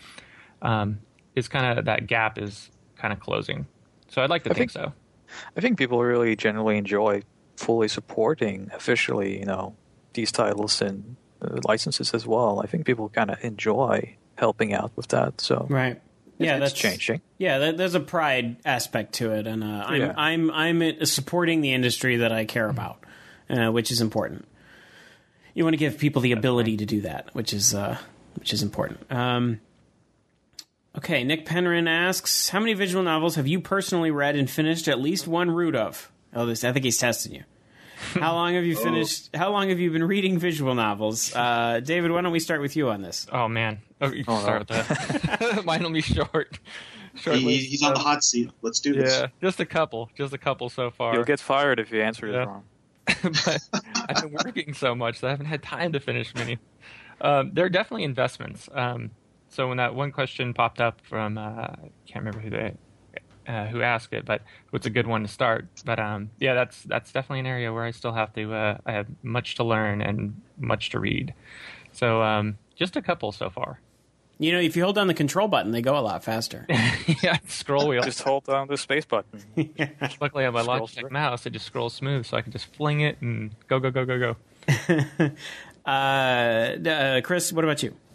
is kind of, that gap is kind of closing. So I'd like to think so. I think people really generally enjoy fully supporting officially, these titles and licenses as well. I think people kind of enjoy helping out with that. So right. Yeah, that's changing. Yeah, there's a pride aspect to it, and I'm supporting the industry that I care about, which is important. You want to give people the ability to do that, which is important. Okay, Nick Penrin asks, how many visual novels have you personally read and finished at least one root of? I think he's testing you. How long have you finished? How long have you been reading visual novels? David, why don't we start with you on this? Oh man, you can start with that. Mine will be short. He's on the hot seat. Let's do this. Yeah, just a couple so far. You'll get fired if you answer it wrong. But I've been working so much that I haven't had time to finish many. They're definitely investments. So when that one question popped up from I can't remember who asked it, but it's a good one to start. But yeah, that's definitely an area where I still have to. I have much to learn and much to read. So just a couple so far. If you hold down the control button, they go a lot faster. Yeah, scroll wheel. Just hold down the space button. Yeah. Luckily, I have my Logitech mouse. It just scrolls smooth, so I can just fling it and go. Chris, what about you?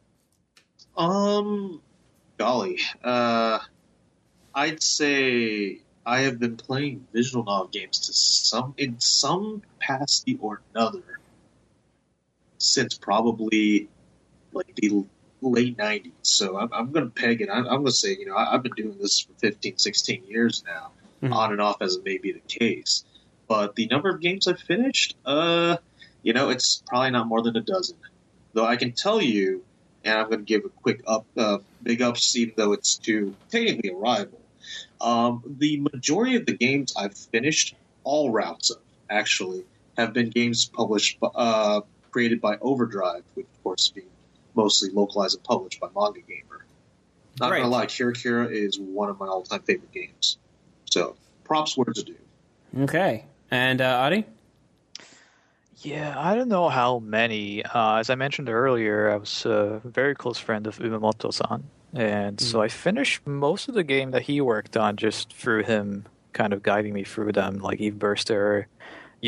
Golly. I'd say I have been playing visual novel games in some capacity or another since probably like the late 90s. So I'm going to peg it. I'm going to say, I've been doing this for 15, 16 years now, on and off as it may be the case. But the number of games I've finished, it's probably not more than a dozen. Though I can tell you, and I'm going to give a quick big ups, even though it's to technically a rival. The majority of the games I've finished, all routes of, actually, have been games published, created by Overdrive, which, of course, being mostly localized and published by Manga Gamer. Not going to lie, Kira Kira is one of my all-time favorite games. So, props where it's due. Okay. And, Adi? Yeah, I don't know how many. As I mentioned earlier, I was a very close friend of Umamoto-san. And so I finished most of the game that he worked on just through him kind of guiding me through them, like Eve Burster,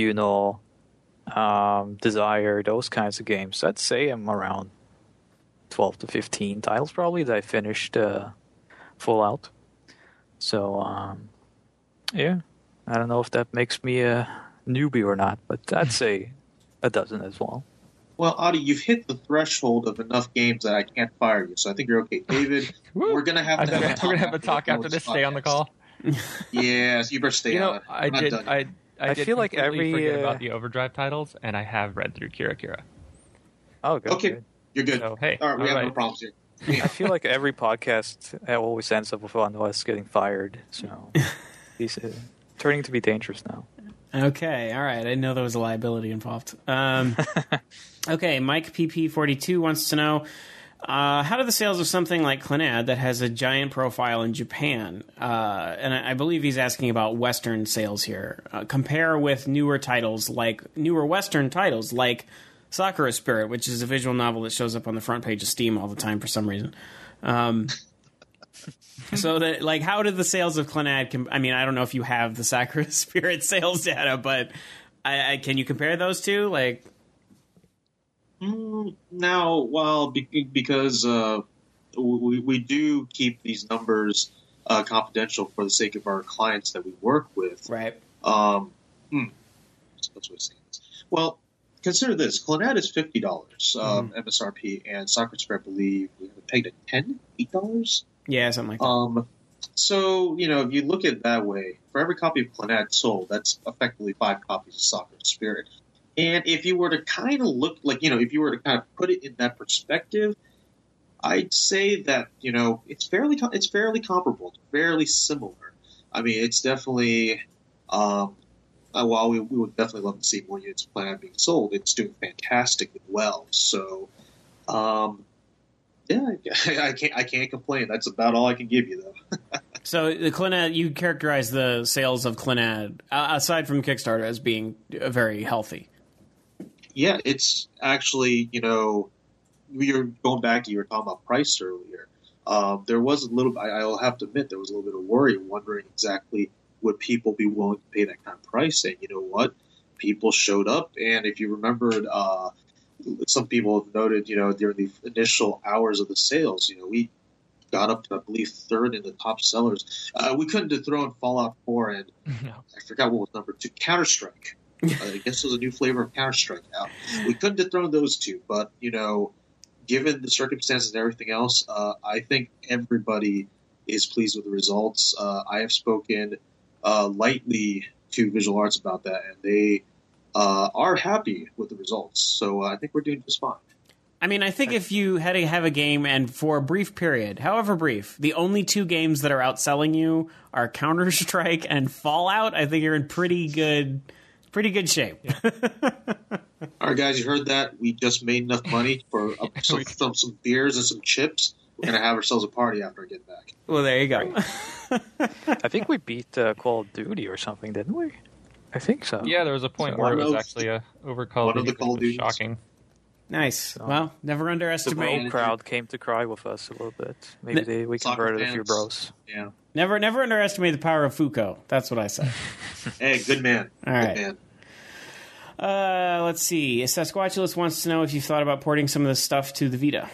Desire, those kinds of games. I'd say I'm around 12 to 15 titles probably that I finished full out. So, yeah, I don't know if that makes me a newbie or not, but I'd say a dozen as well. Well, Adi, you've hit the threshold of enough games that I can't fire you, so I think you're okay. David, we're going to have to we're gonna have a talk after this. Stay on the call. Yes, you better stay on it. I feel like completely every forget about the Overdrive titles, and I have read through Kira Kira. Oh, good. Okay, good. you're good. So, hey, all right, we have all no right. problems here. I feel like every podcast always ends up with one of us getting fired. So he's turning to be dangerous now. Okay, all right. I didn't know there was a liability involved. Okay, Mike PP42 wants to know, how do the sales of something like Clannad that has a giant profile in Japan, and I believe he's asking about Western sales here, compare with newer Western titles like Sakura Spirit, which is a visual novel that shows up on the front page of Steam all the time for some reason. So that, like, how did the sales of Clannad? I mean, I don't know if you have the Sakura Spirit sales data, but can you compare those two? Like, now, well, because we do keep these numbers confidential for the sake of our clients that we work with. right? What's the best way of saying this? Well, consider this: Clannad is $50 MSRP, and Sakura Spirit, I believe, we have it pegged at $8. Yeah, something like that. So, if you look at it that way, for every copy of Clannad sold, that's effectively 5 copies of Sakura Spirit. And if you were to kind of look, if you were to kind of put it in that perspective, I'd say that, it's fairly comparable. It's fairly similar. I mean, it's definitely, while we would definitely love to see more units of Clannad being sold, it's doing fantastically well. So, yeah, I can't complain. That's about all I can give you, though. So the Clannad, you characterize the sales of Clannad, aside from Kickstarter, as being very healthy. Yeah, it's actually, we were going back, you were talking about price earlier. There was a little, I'll have to admit, there was a little bit of worry, wondering exactly would people be willing to pay that kind of price. And you know what? People showed up, and if you remembered, some people have noted, during the initial hours of the sales, we got up to, I believe, third in the top sellers. We couldn't dethrone Fallout 4 and I forgot what was number 2, Counter-Strike. I guess there's a new flavor of Counter-Strike now. We couldn't dethrone those two, but, given the circumstances and everything else, I think everybody is pleased with the results. I have spoken lightly to Visual Arts about that, and they are happy with the results. So I think we're doing just fine. I mean, I think if you had to have a game and for a brief period, however brief, the only 2 games that are outselling you are Counter-Strike and Fallout, I think you're in pretty good shape. Yeah. All right, guys, you heard that. We just made enough money for some beers and some chips. We're going to have ourselves a party after I get back. Well, there you go. I think we beat Call of Duty or something, didn't we? I think so. Yeah, there was a point where it was actually over Call of Duty. Call of Duty. Shocking. Nice. Well, never underestimate. The whole crowd came to cry with us a little bit. Maybe we converted a few bros. Yeah. Never underestimate the power of Foucault. That's what I say. Hey, good man. All right. Good man. Let's see. Sasquatchulus wants to know if you've thought about porting some of this stuff to the Vita.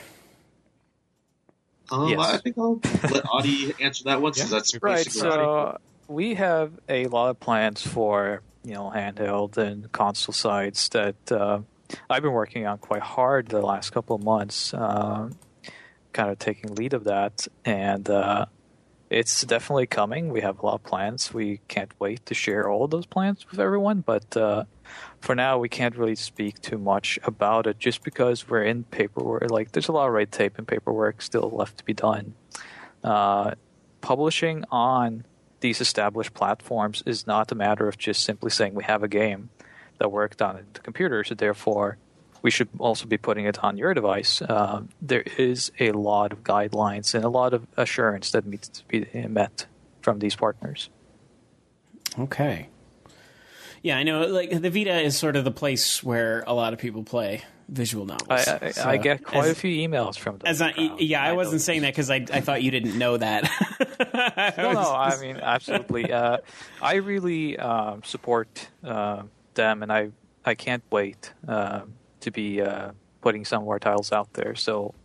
Yes. I think I'll let Adi answer that one, since that's right. So we have a lot of plans for handheld and console sides that I've been working on quite hard the last couple of months, kind of taking lead of that, and it's definitely coming. We have a lot of plans. We can't wait to share all of those plans with everyone, but for now we can't really speak too much about it just because we're in paperwork. Like, there's a lot of red tape and paperwork still left to be done. Publishing on these established platforms is not a matter of just simply saying we have a game that worked on the computer, so therefore we should also be putting it on your device. There is a lot of guidelines and a lot of assurance that needs to be met from these partners. Okay. Yeah, I know. Like, the Vita is sort of the place where a lot of people play visual novels. I get quite a few emails from them. I wasn't saying that because I thought you didn't know that. No, I mean, absolutely. I really support them, and I can't wait to be putting some more titles out there. So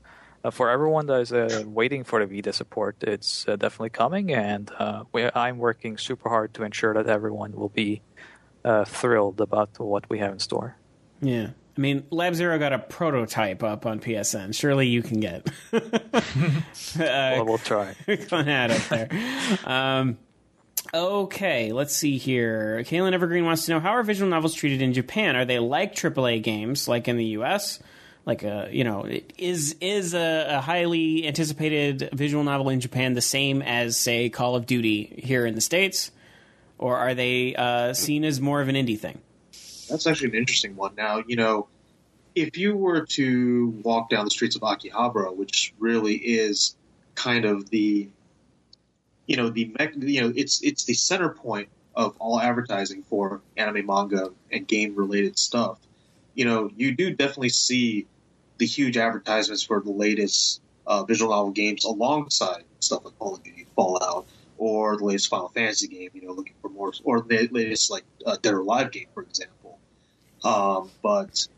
for everyone that is waiting for the Vita support, it's definitely coming, and I'm working super hard to ensure that everyone will be thrilled about what we have in store. Yeah. I mean, Lab Zero got a prototype up on PSN. Surely you can get. Well, we'll try. Going at up there. Okay, let's see here. Kaylin Evergreen wants to know, how are visual novels treated in Japan? Are they like AAA games, like in the U.S.? Like is a highly anticipated visual novel in Japan the same as, say, Call of Duty here in the States, or are they seen as more of an indie thing? That's actually an interesting one. Now, if you were to walk down the streets of Akihabara, which really is kind of it's the center point of all advertising for anime, manga, and game-related stuff. You do definitely see the huge advertisements for the latest visual novel games alongside stuff like Call of Duty, Fallout, or the latest Final Fantasy game, looking for more, or the latest Dead or Alive game, for example. But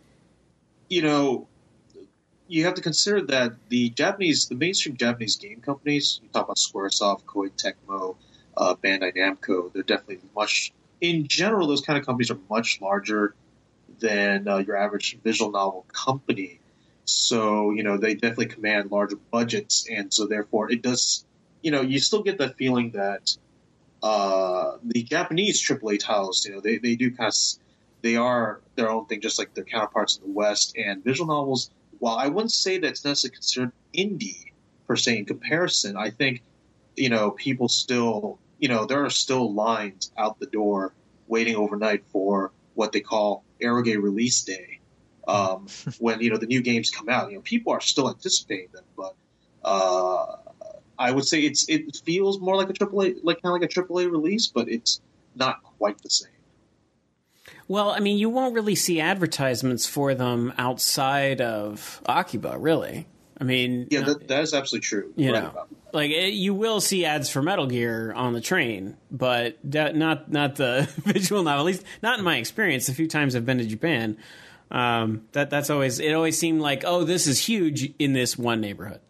you have to consider that the mainstream Japanese game companies, you talk about Squaresoft, Koei Tecmo, Bandai Namco, they're definitely in general, those kind of companies are much larger than your average visual novel company. So, they definitely command larger budgets. And so therefore it does, you still get that feeling that the Japanese AAA titles, they do they are their own thing, just like their counterparts in the West. And visual novels, while I wouldn't say that's necessarily considered indie per se in comparison, I think, people still, there are still lines out the door waiting overnight for what they call Eroge release day. When, the new games come out, people are still anticipating them, but I would say it feels more like a AAA, kind of like a AAA release, but it's not quite the same. Well, I mean, you won't really see advertisements for them outside of Akiba, really. I mean... Yeah, that is absolutely true. You will see ads for Metal Gear on the train, but not the visual novel, at least not in my experience. The few times I've been to Japan, it always seemed like, oh, this is huge in this one neighborhood.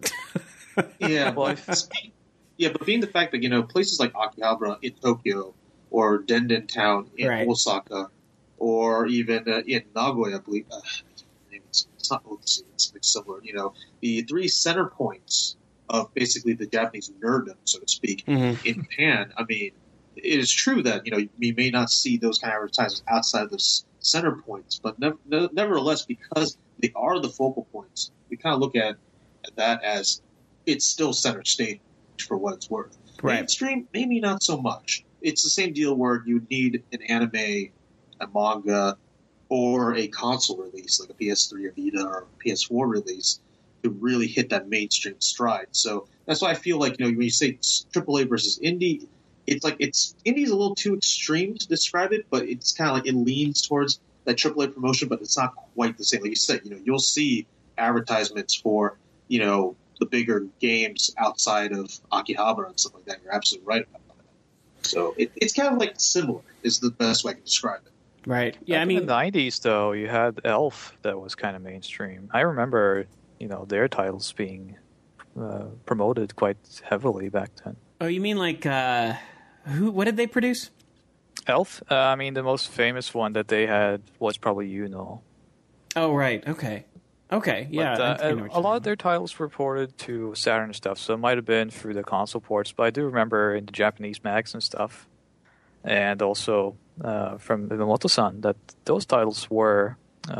Yeah, but being the fact that, places like Akihabara in Tokyo or Denden Town in Osaka, or even in Nagoya, I believe. It's not Otsu, it's something similar. The three center points of basically the Japanese nerddom, so to speak, in Japan. I mean, it is true that we may not see those kind of advertisements outside of those center points, but nevertheless, because they are the focal points, we kind of look at that as it's still center stage for what it's worth. Right. Mainstream, maybe not so much. It's the same deal where you need an anime, a manga, or a console release like a PS3 or Vita or PS4 release to really hit that mainstream stride. So that's why I feel like when you say AAA versus indie, it's indie's a little too extreme to describe it, but it's kind of like it leans towards that AAA promotion, but it's not quite the same. Like you said, you'll see advertisements for the bigger games outside of Akihabara and stuff like that. You're absolutely right about that. So it's kind of like similar is the best way I can describe it. Right. Yeah, in the 90s, though, you had Elf that was kind of mainstream. I remember, their titles being promoted quite heavily back then. Oh, you mean like, what did they produce? Elf? The most famous one that they had was probably Oh, right. Okay. Yeah. But, a lot of their titles were ported to Saturn and stuff, so it might have been through the console ports, but I do remember in the Japanese mags and stuff, and also from Miyamoto-san, that those titles were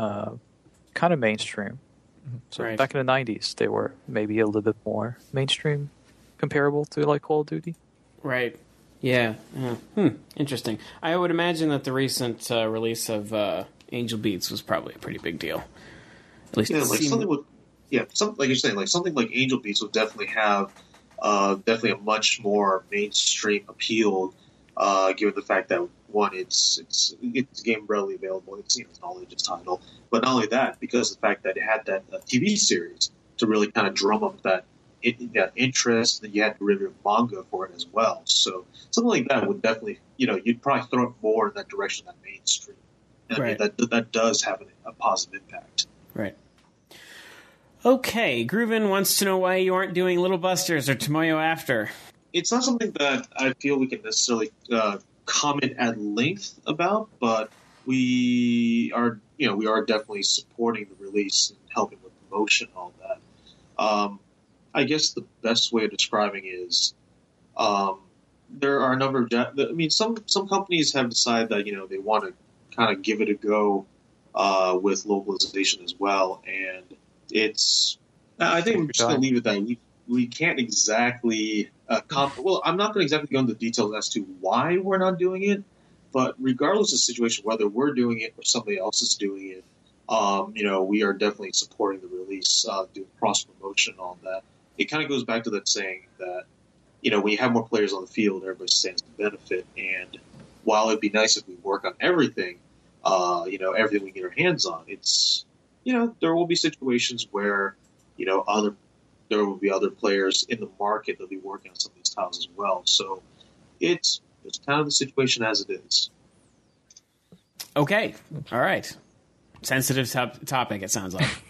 kind of mainstream. So back in the 90s, they were maybe a little bit more mainstream, comparable to like Call of Duty. Right. Yeah. Interesting. I would imagine that the recent release of Angel Beats was probably a pretty big deal. At least like you're saying, like something like Angel Beats would definitely have definitely a much more mainstream appeal, given the fact that one, it's game readily available. It's an all ages title, but not only that, because of the fact that it had that TV series to really kind of drum up that interest, that you had derivative manga for it as well. So something like that would definitely, you'd probably throw it more in that direction than mainstream. And I mean, that does have a positive impact. Right. Okay, Groovin wants to know why you aren't doing Little Busters or Tomoyo After. It's not something that I feel we can necessarily comment at length about, but we are definitely supporting the release and helping with promotion and all that. I guess the best way of describing is there are a number of some companies have decided that they want to kind of give it a go with localization as well, and I think I'm just going to leave it that we can't exactly well, I'm not going to exactly go into details as to why we're not doing it, but regardless of the situation, whether we're doing it or somebody else is doing it, we are definitely supporting the release, doing cross promotion and all that. It kind of goes back to that saying that, when you have more players on the field, everybody stands to benefit. And while it'd be nice if we work on everything, everything we get our hands on, it's, there will be situations where, there will be other players in the market that'll be working on some of these titles as well. So it's kind of the situation as it is. Okay. All right. Sensitive topic, it sounds like.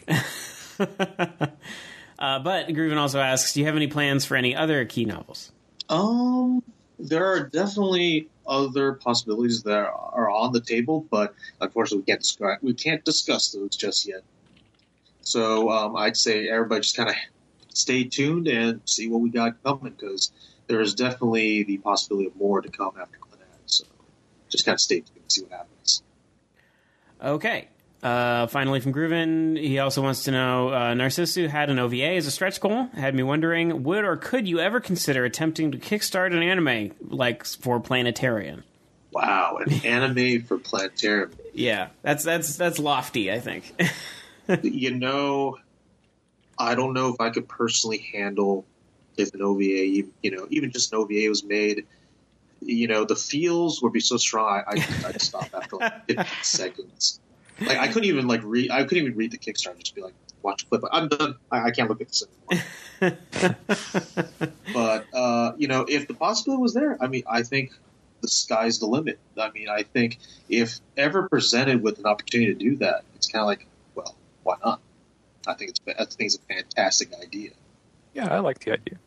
But Groovin also asks, do you have any plans for any other key novels? There are definitely other possibilities that are on the table, but unfortunately we can't discuss those just yet. So I'd say everybody just kind of stay tuned and see what we got coming, because there is definitely the possibility of more to come after Clannad. So just kind of stay tuned and see what happens. Okay. Finally from Groovin, he also wants to know, Narcissu had an OVA as a stretch goal. Had me wondering, would or could you ever consider attempting to kickstart an anime like for Planetarian? Wow, an anime for Planetarian. Yeah, that's lofty, I think. I don't know if I could personally handle if an OVA, even just an OVA was made. The feels would be so strong. I'd stop after like 15 seconds. Like I couldn't even read. I couldn't even read the Kickstarter. Just be like, watch a clip. I'm done. I can't look at this anymore. But if the possibility was there, I think the sky's the limit. I think if ever presented with an opportunity to do that, it's kind of like, well, why not? I think it's a fantastic idea. Yeah, I like the idea.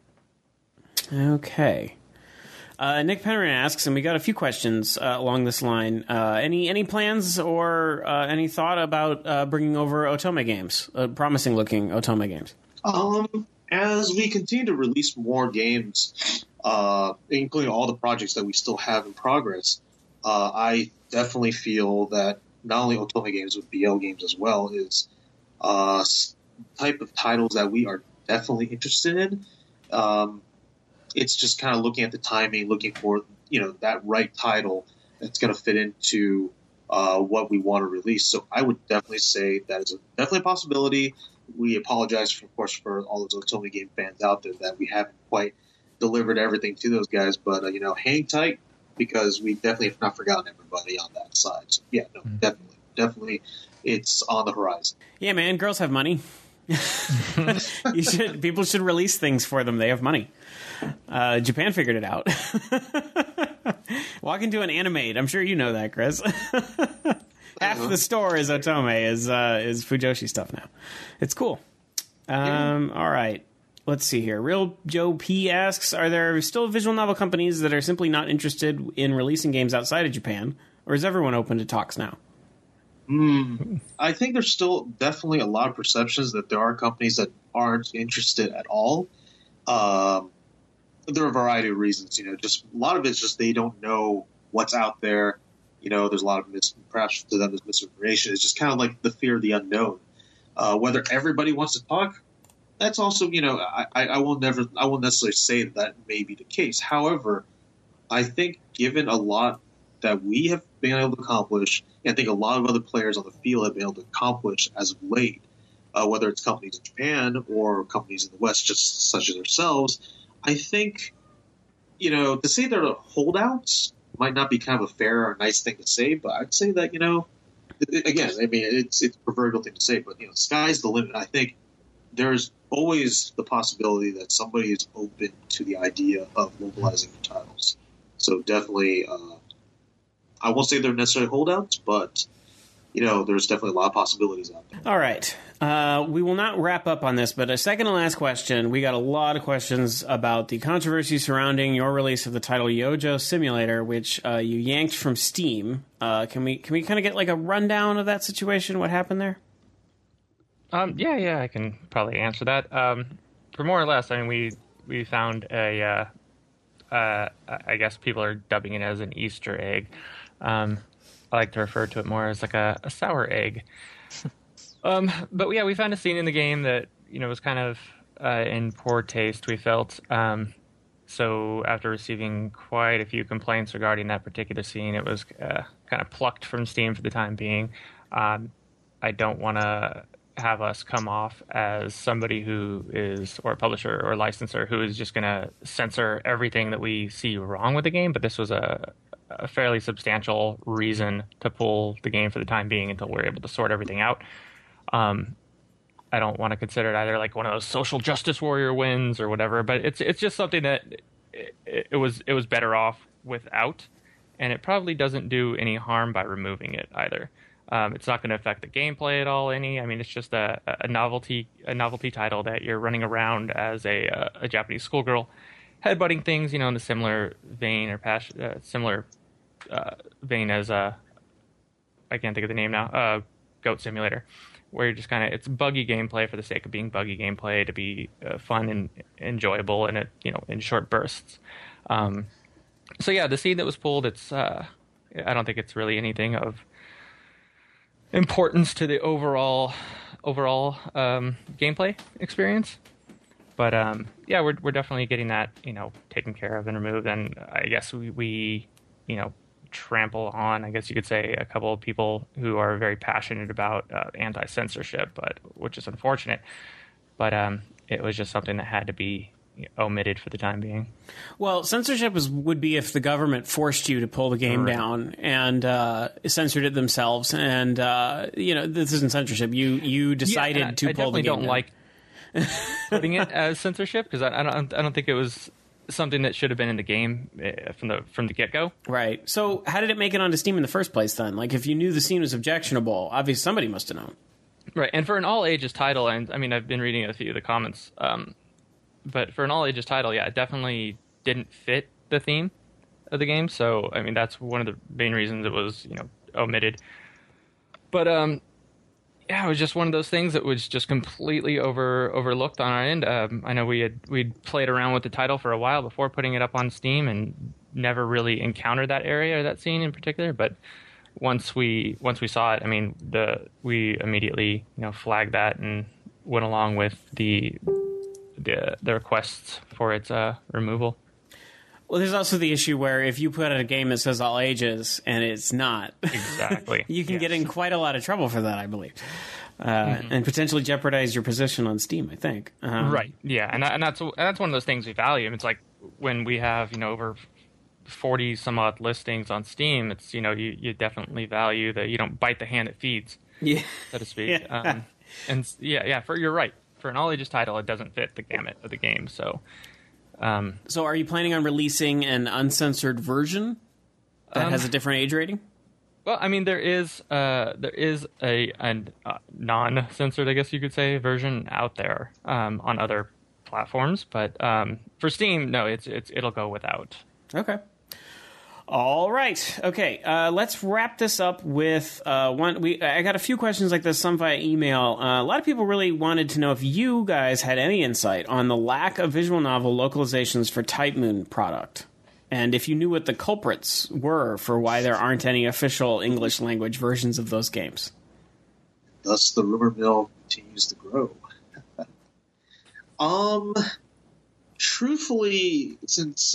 Okay. Nick Penryn asks, and we got a few questions along this line. Any plans or any thought about bringing over Otome games, promising looking Otome games? As we continue to release more games, including all the projects that we still have in progress, I definitely feel that not only Otome games, but BL games as well is type of titles that we are definitely interested in. It's just kind of looking at the timing, looking for that right title that's going to fit into what we want to release. So I would definitely say that is definitely a possibility. We apologize, of course, for all those Otome game fans out there that we haven't quite delivered everything to those guys. But hang tight, because we definitely have not forgotten everybody on that side. So yeah, no, definitely, it's on the horizon. Yeah, man, girls have money. People should release things for them. They have money. Japan figured it out. Walk into an Animate. I'm sure you know that, Chris. Half the store is Otome, is Fujoshi stuff now. It's cool. All right. Let's see here. Real Joe P asks, are there still visual novel companies that are simply not interested in releasing games outside of Japan? Or is everyone open to talks now? I think there's still definitely a lot of perceptions that there are companies that aren't interested at all. There are a variety of reasons. Just a lot of it's just they don't know what's out there. There's a lot of perhaps to them there's misinformation. It's just kind of like the fear of the unknown. Whether everybody wants to talk, that's also I won't necessarily say that may be the case. However, I think given a lot that we have been able to accomplish, and I think a lot of other players on the field have been able to accomplish as of late, whether it's companies in Japan or companies in the West, just such as ourselves, I think, to say they're holdouts might not be kind of a fair or nice thing to say, but I'd say that, again, it's a proverbial thing to say, but, sky's the limit. I think there's always the possibility that somebody is open to the idea of localizing their titles. So definitely, I won't say they're necessarily holdouts, but, there's definitely a lot of possibilities out there. All right. We will not wrap up on this, but a second to last question. We got a lot of questions about the controversy surrounding your release of the title Yojo Simulator, which you yanked from Steam. Can we kind of get like a rundown of that situation? What happened there? Yeah, I can probably answer that. For more or less, I mean, we found a, I guess people are dubbing it as an Easter egg. I like to refer to it more as like a sour egg. But yeah, we found a scene in the game that, was kind of in poor taste, we felt. So after receiving quite a few complaints regarding that particular scene, it was kind of plucked from Steam for the time being. I don't want to have us come off as somebody who is, or a publisher or licensor, who is just going to censor everything that we see wrong with the game. But this was a fairly substantial reason to pull the game for the time being until we're able to sort everything out. I don't want to consider it either like one of those social justice warrior wins or whatever, but it's just something that it was better off without, and it probably doesn't do any harm by removing it either. It's not going to affect the gameplay at all. I mean, it's just a novelty title that you're running around as a Japanese schoolgirl, headbutting things, in the similar vein or similar vein as I can't think of the name now. Goat Simulator, where you're just kind of, it's buggy gameplay for the sake of being buggy gameplay to be fun and enjoyable, and it in short bursts. So yeah, the scene that was pulled, it's I don't think it's really anything of importance to the overall gameplay experience. But yeah, we're definitely getting that taken care of and removed. And I guess we trample on, I guess you could say, a couple of people who are very passionate about anti-censorship, which is unfortunate. But it was just something that had to be omitted for the time being. Well, censorship would be if the government forced you to pull the game down and censored it themselves. And this isn't censorship. You decided to pull the game down. I definitely don't like putting it as censorship, because I don't think it was something that should have been in the game from the get-go. Right. So how did it make it onto Steam in the first place then? Like, if you knew the scene was objectionable, obviously somebody must have known. Right. And for an all-ages title, and I mean, I've been reading a few of the comments, but for an all-ages title, yeah, it definitely didn't fit the theme of the game. So, I mean, that's one of the main reasons it was, omitted. But, yeah, it was just one of those things that was just completely overlooked on our end. I know we'd played around with the title for a while before putting it up on Steam and never really encountered that area or that scene in particular. But once we saw it, I mean, we immediately flagged that and went along with the requests for its removal. Well, there's also the issue where if you put out a game that says all ages and it's not, exactly, you can get in quite a lot of trouble for that, I believe, and potentially jeopardize your position on Steam, I think. Right. Yeah, and that's one of those things we value. It's like when we have over 40 some odd listings on Steam. It's you definitely value that you don't bite the hand that feeds, so to speak. Yeah. And you're right. For an all ages title, it doesn't fit the gamut of the game. So. So are you planning on releasing an uncensored version that has a different age rating? Well, I mean, there is a non-censored, I guess you could say, version out there on other platforms, but for Steam, no, it'll go without. Okay. All right. Okay. Let's wrap this up with one. I got a few questions like this, some via email. A lot of people really wanted to know if you guys had any insight on the lack of visual novel localizations for Type Moon product, and if you knew what the culprits were for why there aren't any official English language versions of those games. Thus, the rumor mill continues to grow. Truthfully, since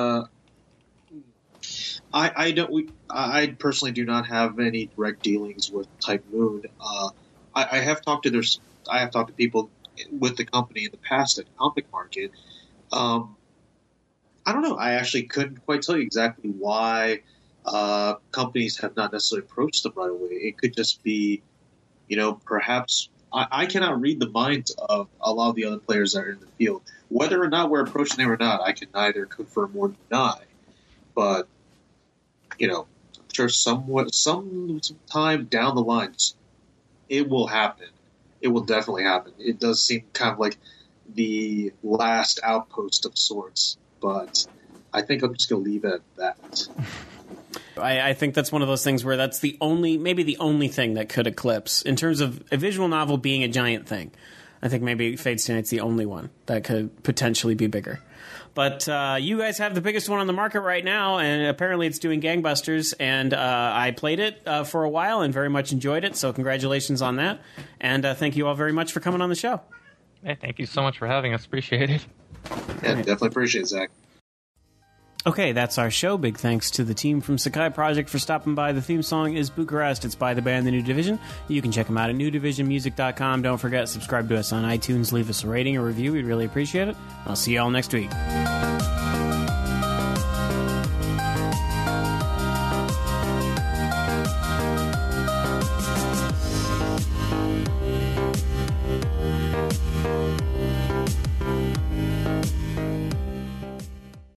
I personally do not have any direct dealings with Type Moon. I have talked to people with the company in the past at Comic Market. I don't know. I actually couldn't quite tell you exactly why companies have not necessarily approached them right away. It could just be, perhaps I cannot read the minds of a lot of the other players that are in the field. Whether or not we're approaching them or not, I can neither confirm or deny. But sure some time down the lines, it will happen. It will definitely happen. It does seem kind of like the last outpost of sorts, but I think I'm just going to leave it at that. I think that's one of those things where that's maybe the only thing that could eclipse, in terms of a visual novel being a giant thing. I think maybe Fate Stay Night's the only one that could potentially be bigger. But you guys have the biggest one on the market right now, and apparently it's doing gangbusters, and I played it for a while and very much enjoyed it, so congratulations on that. And thank you all very much for coming on the show. Hey, thank you so much for having us. Appreciate it. Yeah, definitely appreciate it, Zach. Okay, that's our show. Big thanks to the team from Sakai Project for stopping by. The theme song is Bucharest. It's by the band The New Division. You can check them out at newdivisionmusic.com. Don't forget, subscribe to us on iTunes. Leave us a rating or review. We'd really appreciate it. I'll see you all next week.